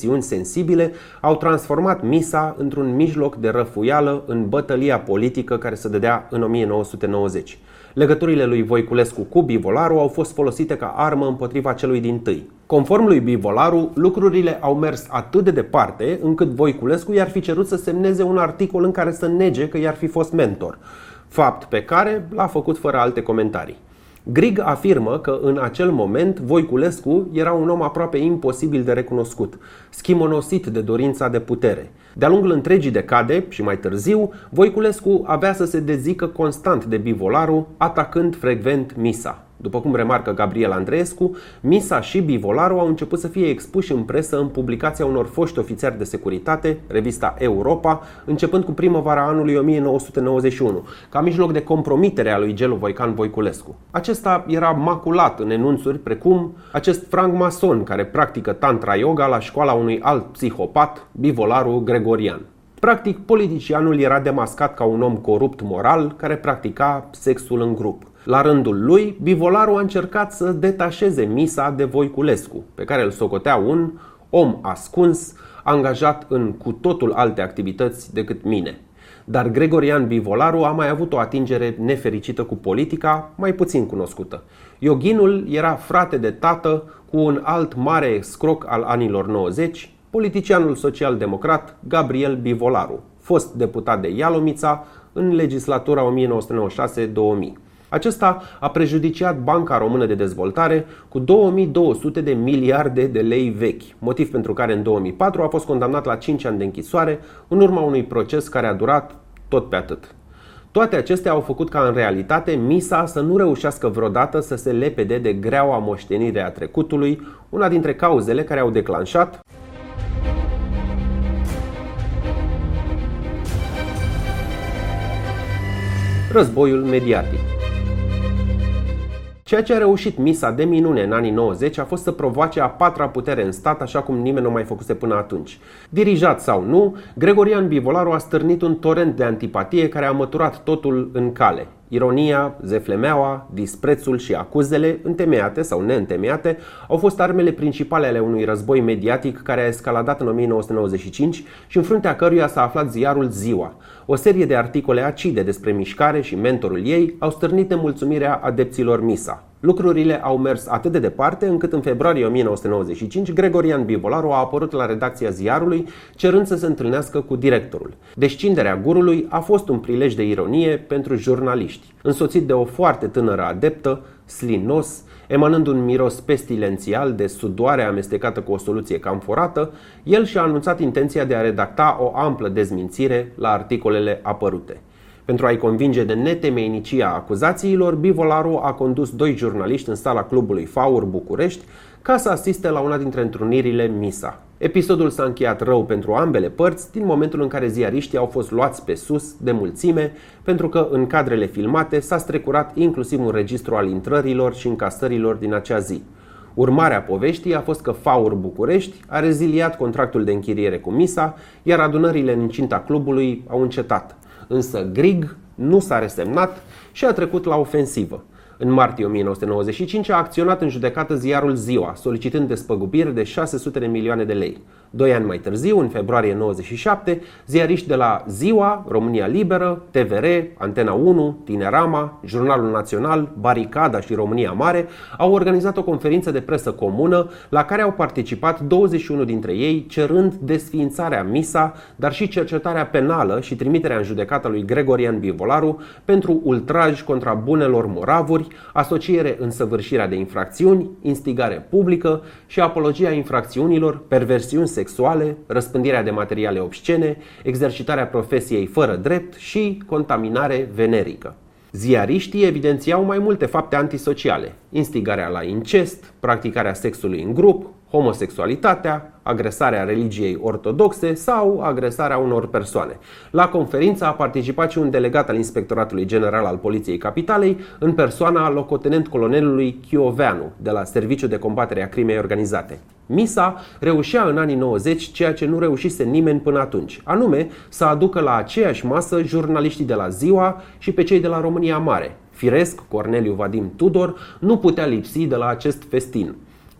S1: chestiuni sensibile au transformat misa într-un mijloc de răfuială în bătălia politică care se dădea în 1990. Legăturile lui Voiculescu cu Bivolaru au fost folosite ca armă împotriva celui dintâi. Conform lui Bivolaru, lucrurile au mers atât de departe încât Voiculescu i-ar fi cerut să semneze un articol în care să nege că i-ar fi fost mentor, fapt pe care l-a făcut fără alte comentarii. Grig afirmă că în acel moment Voiculescu era un om aproape imposibil de recunoscut, schimonosit de dorința de putere. De-a lungul întregii decade și mai târziu, Voiculescu avea să se dezică constant de Bivolaru, atacând frecvent misa. După cum remarcă Gabriel Andreescu, misa și Bivolaru au început să fie expuși în presă în publicația unor foști ofițeri de securitate, revista Europa, începând cu primăvara anului 1991, ca mijloc de compromitere a lui Gelu Voican Voiculescu. Acesta era maculat în enunțuri precum acest francmason care practică tantra yoga la școala unui alt psihopat, Bivolaru Gregorian. Practic, politicianul era demascat ca un om corupt moral care practica sexul în grup. La rândul lui, Bivolaru a încercat să detașeze misa de Voiculescu, pe care îl socotea un om ascuns, angajat în cu totul alte activități decât mine. Dar Gregorian Bivolaru a mai avut o atingere nefericită cu politica, mai puțin cunoscută. Yoghinul era frate de tată cu un alt mare scroc al anilor 90, politicianul social-democrat Gabriel Bivolaru, fost deputat de Ialomița în legislatura 1996-2000. Acesta a prejudiciat Banca Română de Dezvoltare cu 2200 de miliarde de lei vechi, motiv pentru care în 2004 a fost condamnat la 5 ani de închisoare în urma unui proces care a durat tot pe atât. Toate acestea au făcut ca în realitate misa să nu reușească vreodată să se lepede de greaua moștenire a trecutului, una dintre cauzele care au declanșat războiul mediatic. Ceea ce a reușit misa de minune în anii 90 a fost să provoace a patra putere în stat, așa cum nimeni nu mai făcuse până atunci. Dirijat sau nu, Gregorian Bivolaru a stârnit un torent de antipatie care a măturat totul în cale. Ironia, zeflemeaua, disprețul și acuzele, întemeiate sau neîntemeiate, au fost armele principale ale unui război mediatic care a escaladat în 1995 și în fruntea căruia s-a aflat ziarul Ziua. O serie de articole acide despre mișcare și mentorul ei au stârnit nemulțumirea adepților misa. Lucrurile au mers atât de departe încât în februarie 1995 Gregorian Bivolaru a apărut la redacția ziarului cerând să se întâlnească cu directorul. Descinderea gurului a fost un prilej de ironie pentru jurnaliști. Însoțit de o foarte tânără adeptă, slinos, emanând un miros pestilențial de sudoare amestecată cu o soluție camforată, el și-a anunțat intenția de a redacta o amplă dezmințire la articolele apărute. Pentru a-i convinge de netemeinicia acuzațiilor, Bivolaru a condus 2 jurnaliști în sala clubului Faur București ca să asiste la una dintre întrunirile misa. Episodul s-a încheiat rău pentru ambele părți din momentul în care ziariștii au fost luați pe sus de mulțime, pentru că în cadrele filmate s-a strecurat inclusiv un registru al intrărilor și încasărilor din acea zi. Urmarea poveștii a fost că Faur București a reziliat contractul de închiriere cu misa, iar adunările în incinta clubului au încetat. Însă Grig nu s-a resemnat și a trecut la ofensivă. În martie 1995 a acționat în judecată ziarul Ziua, solicitând despăgubiri de 600 de milioane de lei. 2 ani mai târziu, în februarie 1997, ziariști de la Ziua, România Liberă, TVR, Antena 1, Tinerama, Jurnalul Național, Baricada și România Mare au organizat o conferință de presă comună la care au participat 21 dintre ei, cerând desființarea misa, dar și cercetarea penală și trimiterea în judecată lui Gregorian Bivolaru pentru ultraj contra bunelor moravuri, asociere în săvârșirea de infracțiuni, instigare publică și apologia infracțiunilor, perversiuni sexuale, răspândirea de materiale obscene, exercitarea profesiei fără drept și contaminare venerică. Ziariștii evidențiau mai multe fapte antisociale: instigarea la incest, practicarea sexului în grup, homosexualitatea, agresarea religiei ortodoxe sau agresarea unor persoane. La conferință a participat și un delegat al Inspectoratului General al Poliției Capitalei, în persoana locotenent-colonelului Chioveanu, de la Serviciul de Combatere a Crimei Organizate. Misa reușea în anii 90 ceea ce nu reușise nimeni până atunci, anume să aducă la aceeași masă jurnaliștii de la Ziua și pe cei de la România Mare. Firesc, Corneliu Vadim Tudor nu putea lipsi de la acest festin.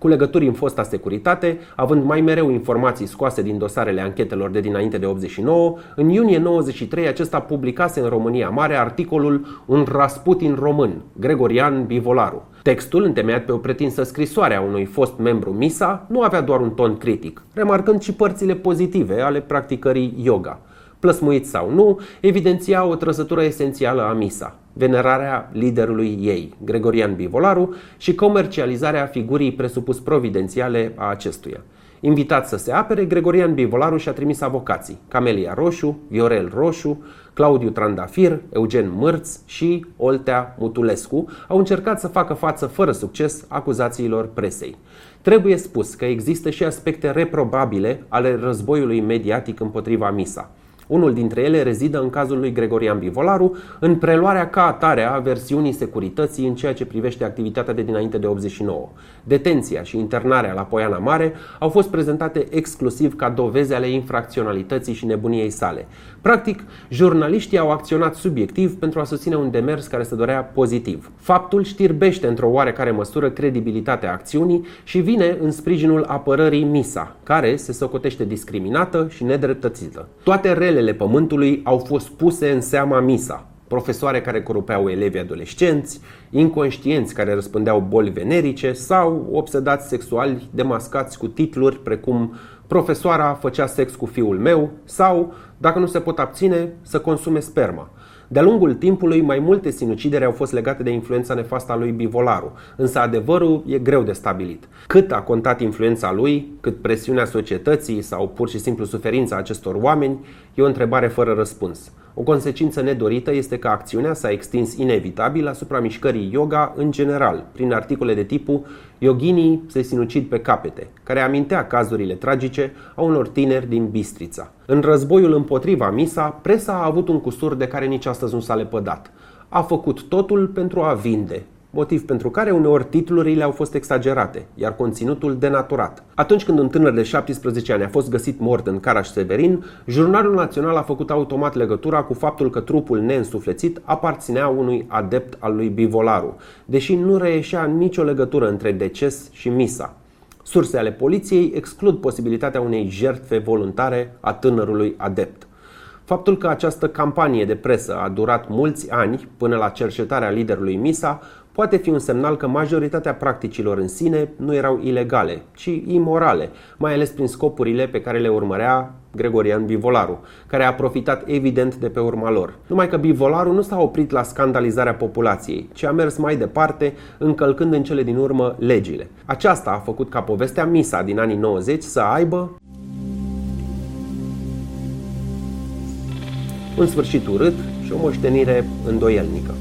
S1: cu legături în fosta securitate, având mai mereu informații scoase din dosarele anchetelor de dinainte de 89, în iunie 93 acesta publicase în România Mare articolul Un Rasputin român, Gregorian Bivolaru. Textul, întemeiat pe o pretinsă scrisoare a unui fost membru MISA, nu avea doar un ton critic, remarcând și părțile pozitive ale practicării yoga. Plăsmuit sau nu, evidenția o trăsătură esențială a MISA: venerarea liderului ei, Gregorian Bivolaru, și comercializarea figurii presupus providențiale a acestuia. Invitat să se apere, Gregorian Bivolaru și-a trimis avocații: Camelia Roșu, Viorel Roșu, Claudiu Trandafir, Eugen Mârț și Oltea Mutulescu. Au încercat să facă față fără succes acuzațiilor presei. Trebuie spus că există și aspecte reprobabile ale războiului mediatic împotriva MISA. Unul dintre ele rezidă în cazul lui Gregorian Bivolaru, în preluarea ca atare a versiunii securității în ceea ce privește activitatea de dinainte de 89. Detenția și internarea la Poiana Mare au fost prezentate exclusiv ca dovezi ale infracționalității și nebuniei sale. Practic, jurnaliștii au acționat subiectiv pentru a susține un demers care se dorea pozitiv. Faptul știrbește într-o oarecare măsură credibilitatea acțiunii și vine în sprijinul apărării MISA, care se socotește discriminată și nedreptățită. Toate relele pământului au fost puse în seama MISA: profesoare care corupeau elevi adolescenți, inconștienți care răspândeau boli venerice sau obsedați sexuali demascați cu titluri precum "Profesoara făcea sex cu fiul meu" sau "Dacă nu se pot abține, să consume sperma". De-a lungul timpului, mai multe sinucideri au fost legate de influența nefastă a lui Bivolaru, însă adevărul e greu de stabilit. Cât a contat influența lui, cât presiunea societății sau pur și simplu suferința acestor oameni, e o întrebare fără răspuns. O consecință nedorită este că acțiunea s-a extins inevitabil asupra mișcării yoga în general, prin articole de tipul "Yoginii se sinucid pe capete", care amintea cazurile tragice a unor tineri din Bistrița. În războiul împotriva MISA, presa a avut un cusur de care nici astăzi nu s-a lepădat: a făcut totul pentru a vinde, motiv pentru care uneori titlurile au fost exagerate, iar conținutul denaturat. Atunci când un tânăr de 17 ani a fost găsit mort în Caraș-Severin, Jurnalul Național a făcut automat legătura cu faptul că trupul neînsuflețit aparținea unui adept al lui Bivolaru, deși nu reieșea nicio legătură între deces și MISA. Surse ale poliției exclud posibilitatea unei jertfe voluntare a tânărului adept. Faptul că această campanie de presă a durat mulți ani până la cercetarea liderului MISA poate fi un semnal că majoritatea practicilor în sine nu erau ilegale, ci imorale, mai ales prin scopurile pe care le urmărea Gregorian Bivolaru, care a profitat evident de pe urma lor. Numai că Bivolaru nu s-a oprit la scandalizarea populației, ci a mers mai departe, încălcând în cele din urmă legile. Aceasta a făcut ca povestea MISA din anii 90 să aibă un sfârșit urât și o moștenire îndoielnică.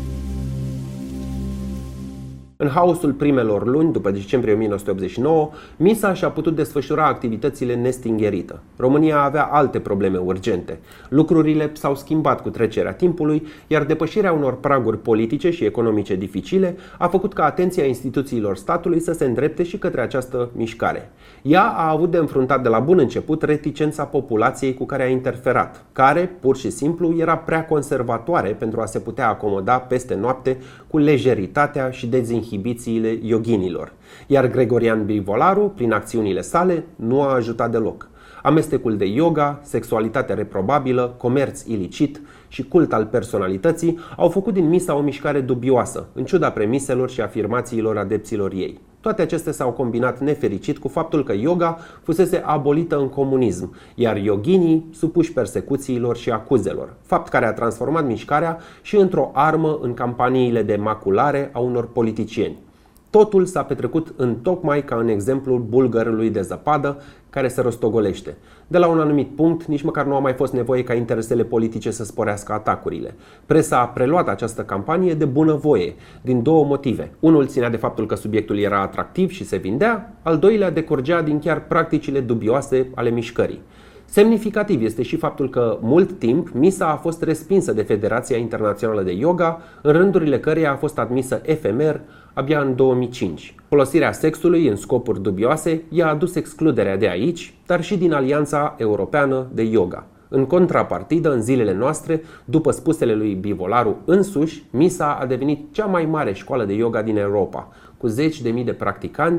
S1: În haosul primelor luni, după decembrie 1989, MISA și-a putut desfășura activitățile nestingherită. România avea alte probleme urgente. Lucrurile s-au schimbat cu trecerea timpului, iar depășirea unor praguri politice și economice dificile a făcut ca atenția instituțiilor statului să se îndrepte și către această mișcare. Ea a avut de înfruntat de la bun început reticența populației cu care a interferat, care, pur și simplu, era prea conservatoare pentru a se putea acomoda peste noapte cu lejeritatea și dezinhibițiile yoginilor. Iar Gregorian Bivolaru, prin acțiunile sale, nu a ajutat deloc. Amestecul de yoga, sexualitate reprobabilă, comerț ilicit și cult al personalității au făcut din MISA o mișcare dubioasă, în ciuda premiselor și afirmațiilor adepților ei. Toate acestea s-au combinat nefericit cu faptul că yoga fusese abolită în comunism, iar yoginii supuși persecuțiilor și acuzelor, fapt care a transformat mișcarea și într-o armă în campaniile de maculare a unor politicieni. Totul s-a petrecut întocmai ca în exemplul bulgărului de zăpadă care se rostogolește. De la un anumit punct, nici măcar nu a mai fost nevoie ca interesele politice să sporească atacurile. Presa a preluat această campanie de bunăvoie, din două motive. Unul ținea de faptul că subiectul era atractiv și se vindea, al doilea decurgea din chiar practicile dubioase ale mișcării. Semnificativ este și faptul că mult timp MISA a fost respinsă de Federația Internațională de Yoga, în rândurile căreia a fost admisă efemer abia în 2005. Folosirea sexului în scopuri dubioase i-a adus excluderea de aici, dar și din Alianța Europeană de Yoga. În contrapartidă, în zilele noastre, după spusele lui Bivolaru însuși, MISA a devenit cea mai mare școală de yoga din Europa, cu zeci de mii de practicanți,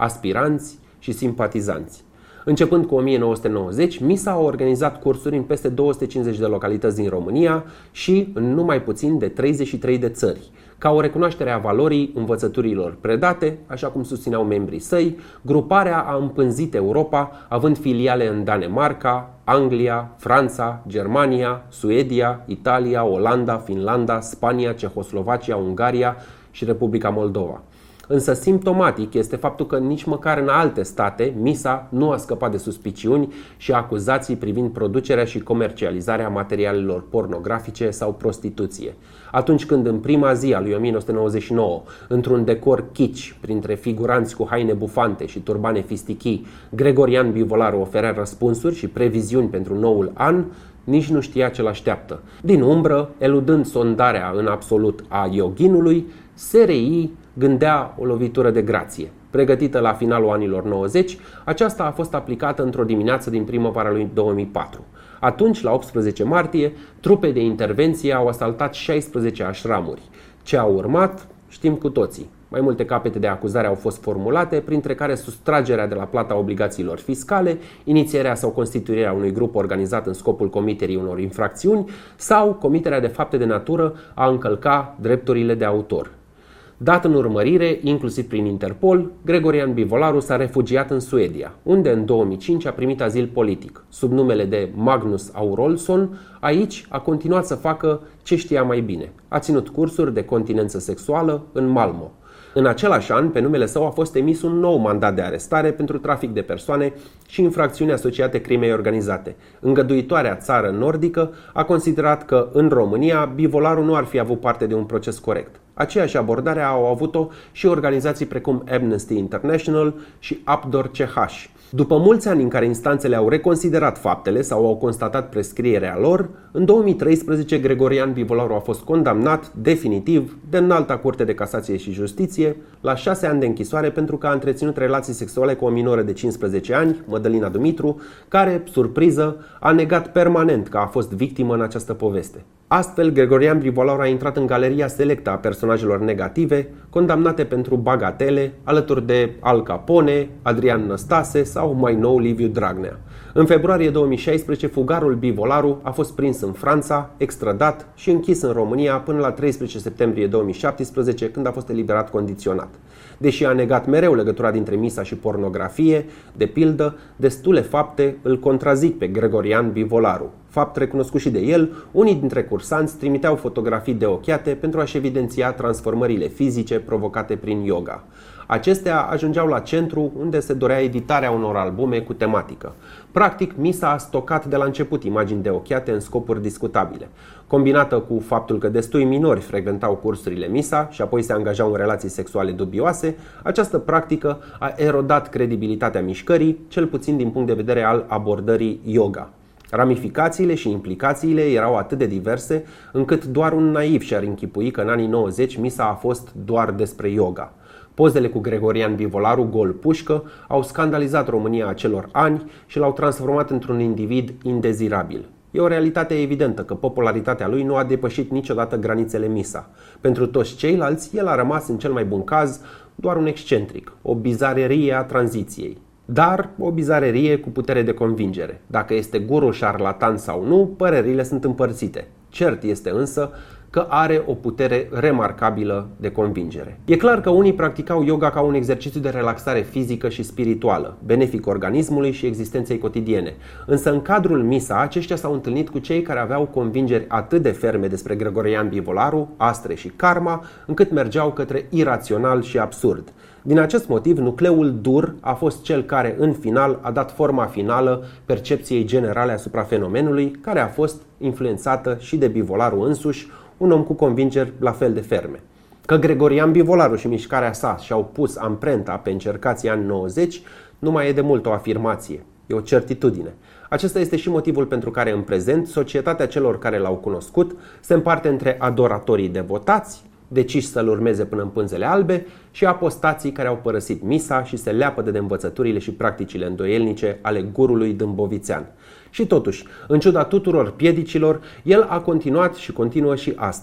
S1: aspiranți și simpatizanți. Începând cu 1990, MISA a organizat cursuri în peste 250 de localități din România și în nu mai puțin de 33 de țări. Ca o recunoaștere a valorii învățăturilor predate, așa cum susțineau membrii săi, gruparea a împânzit Europa, având filiale în Danemarca, Anglia, Franța, Germania, Suedia, Italia, Olanda, Finlanda, Spania, Cehoslovacia, Ungaria și Republica Moldova. Însă simptomatic este faptul că nici măcar în alte state MISA nu a scăpat de suspiciuni și acuzații privind producerea și comercializarea materialelor pornografice sau prostituție. Atunci când în prima zi a lui 1999, într-un decor kitsch, printre figuranți cu haine bufante și turbane fistichii, Gregorian Bivolaru oferea răspunsuri și previziuni pentru noul an, nici nu știa ce l-așteaptă. Din umbră, eludând sondarea în absolut a yoghinului, SRI gândea o lovitură de grație. Pregătită la finalul anilor 90, aceasta a fost aplicată într-o dimineață din primăvara lui 2004. Atunci, la 18 martie, trupe de intervenție au asaltat 16 ashramuri. Ce a urmat, știm cu toții. Mai multe capete de acuzare au fost formulate, printre care sustragerea de la plata obligațiilor fiscale, inițierea sau constituirea unui grup organizat în scopul comiterii unor infracțiuni sau comiterea de fapte de natură a încălca drepturile de autor. Dat în urmărire, inclusiv prin Interpol, Gregorian Bivolaru s-a refugiat în Suedia, unde în 2005 a primit azil politic. Sub numele de Magnus Aurolson, aici a continuat să facă ce știa mai bine. A ținut cursuri de continență sexuală în Malmö. În același an, pe numele său a fost emis un nou mandat de arestare pentru trafic de persoane și infracțiuni asociate crimei organizate. Îngăduitoarea țară nordică a considerat că în România Bivolaru nu ar fi avut parte de un proces corect. Aceeași abordare au avut-o și organizații precum Amnesty International și Abdor CH. După mulți ani în care instanțele au reconsiderat faptele sau au constatat prescrierea lor, în 2013 Gregorian Bivolaru a fost condamnat definitiv de Înalta Curte de Casație și Justiție la 6 ani de închisoare pentru că a întreținut relații sexuale cu o minoră de 15 ani, Mădălina Dumitru, care, surpriză, a negat permanent că a fost victimă în această poveste. Astfel, Gregorian Bivolaru a intrat în galeria selectă a personajelor negative, condamnate pentru bagatele, alături de Al Capone, Adrian Năstase sau mai nou Liviu Dragnea. În februarie 2016, fugarul Bivolaru a fost prins în Franța, extradat și închis în România până la 13 septembrie 2017, când a fost eliberat condiționat. Deși a negat mereu legătura dintre MISA și pornografie, de pildă, destule fapte îl contrazic pe Gregorian Bivolaru. Fapt recunoscut și de el, unii dintre cursanți trimiteau fotografii de ochiate pentru a-și evidenția transformările fizice provocate prin yoga. Acestea ajungeau la centru, unde se dorea editarea unor albume cu tematică. Practic, MISA a stocat de la început imagini de ochiate în scopuri discutabile. Combinată cu faptul că destui minori frecventau cursurile MISA și apoi se angajau în relații sexuale dubioase, această practică a erodat credibilitatea mișcării, cel puțin din punct de vedere al abordării yoga. Ramificațiile și implicațiile erau atât de diverse, încât doar un naiv și-ar închipui că în anii 90 MISA a fost doar despre yoga. Pozele cu Gregorian Bivolaru gol pușcă au scandalizat România acelor ani și l-au transformat într-un individ indezirabil. E o realitate evidentă că popularitatea lui nu a depășit niciodată granițele MISA. Pentru toți ceilalți, el a rămas în cel mai bun caz doar un excentric, o bizarerie a tranziției. Dar o bizarerie cu putere de convingere. Dacă este guru șarlatan sau nu, părerile sunt împărțite. Cert este însă că are o putere remarcabilă de convingere. E clar că unii practicau yoga ca un exercițiu de relaxare fizică și spirituală, benefic organismului și existenței cotidiene. Însă în cadrul MISA, aceștia s-au întâlnit cu cei care aveau convingeri atât de ferme despre Gregorian Bivolaru, astre și karma, încât mergeau către irațional și absurd. Din acest motiv, nucleul dur a fost cel care, în final, a dat forma finală percepției generale asupra fenomenului, care a fost influențată și de Bivolaru însuși, un om cu convingeri la fel de ferme. Că Gregorian Bivolaru și mișcarea sa și-au pus amprenta pe încercații anii 90 nu mai e de mult o afirmație, e o certitudine. Acesta este și motivul pentru care în prezent societatea celor care l-au cunoscut se împarte între adoratorii devotați, deciși să-l urmeze până în pânzele albe, și apostații care au părăsit MISA și se leapădă de învățăturile și practicile îndoielnice ale gurului dâmbovițean. Și totuși, în ciuda tuturor piedicilor, el a continuat și continuă și astăzi.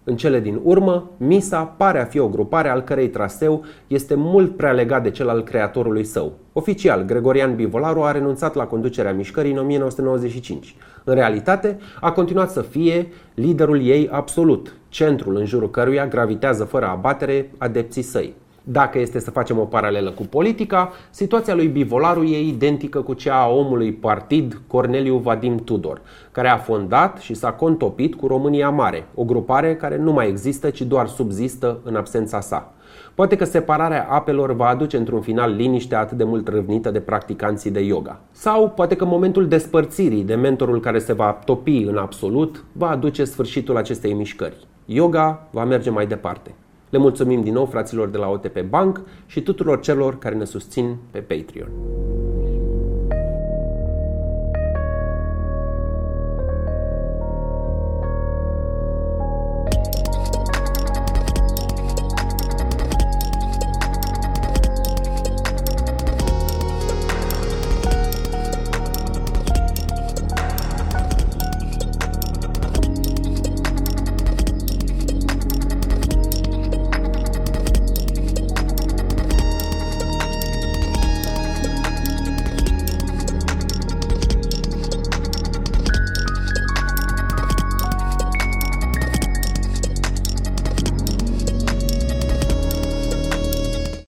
S1: În cele din urmă, Misa pare a fi o grupare al cărei traseu este mult prea legat de cel al creatorului său. Oficial, Gregorian Bivolaru a renunțat la conducerea mișcării în 1995. În realitate, a continuat să fie liderul ei absolut, centrul în jurul căruia gravitează fără abatere adepții săi. Dacă este să facem o paralelă cu politica, situația lui Bivolaru e identică cu cea a omului partid Corneliu Vadim Tudor, care a fondat și s-a contopit cu România Mare, o grupare care nu mai există, ci doar subzistă în absența sa. Poate că separarea apelor va aduce într-un final liniștea atât de mult râvnită de practicanții de yoga. Sau poate că momentul despărțirii de mentorul care se va topi în absolut va aduce sfârșitul acestei mișcări. Yoga va merge mai departe. Le mulțumim din nou fraților de la OTP Bank și tuturor celor care ne susțin pe Patreon.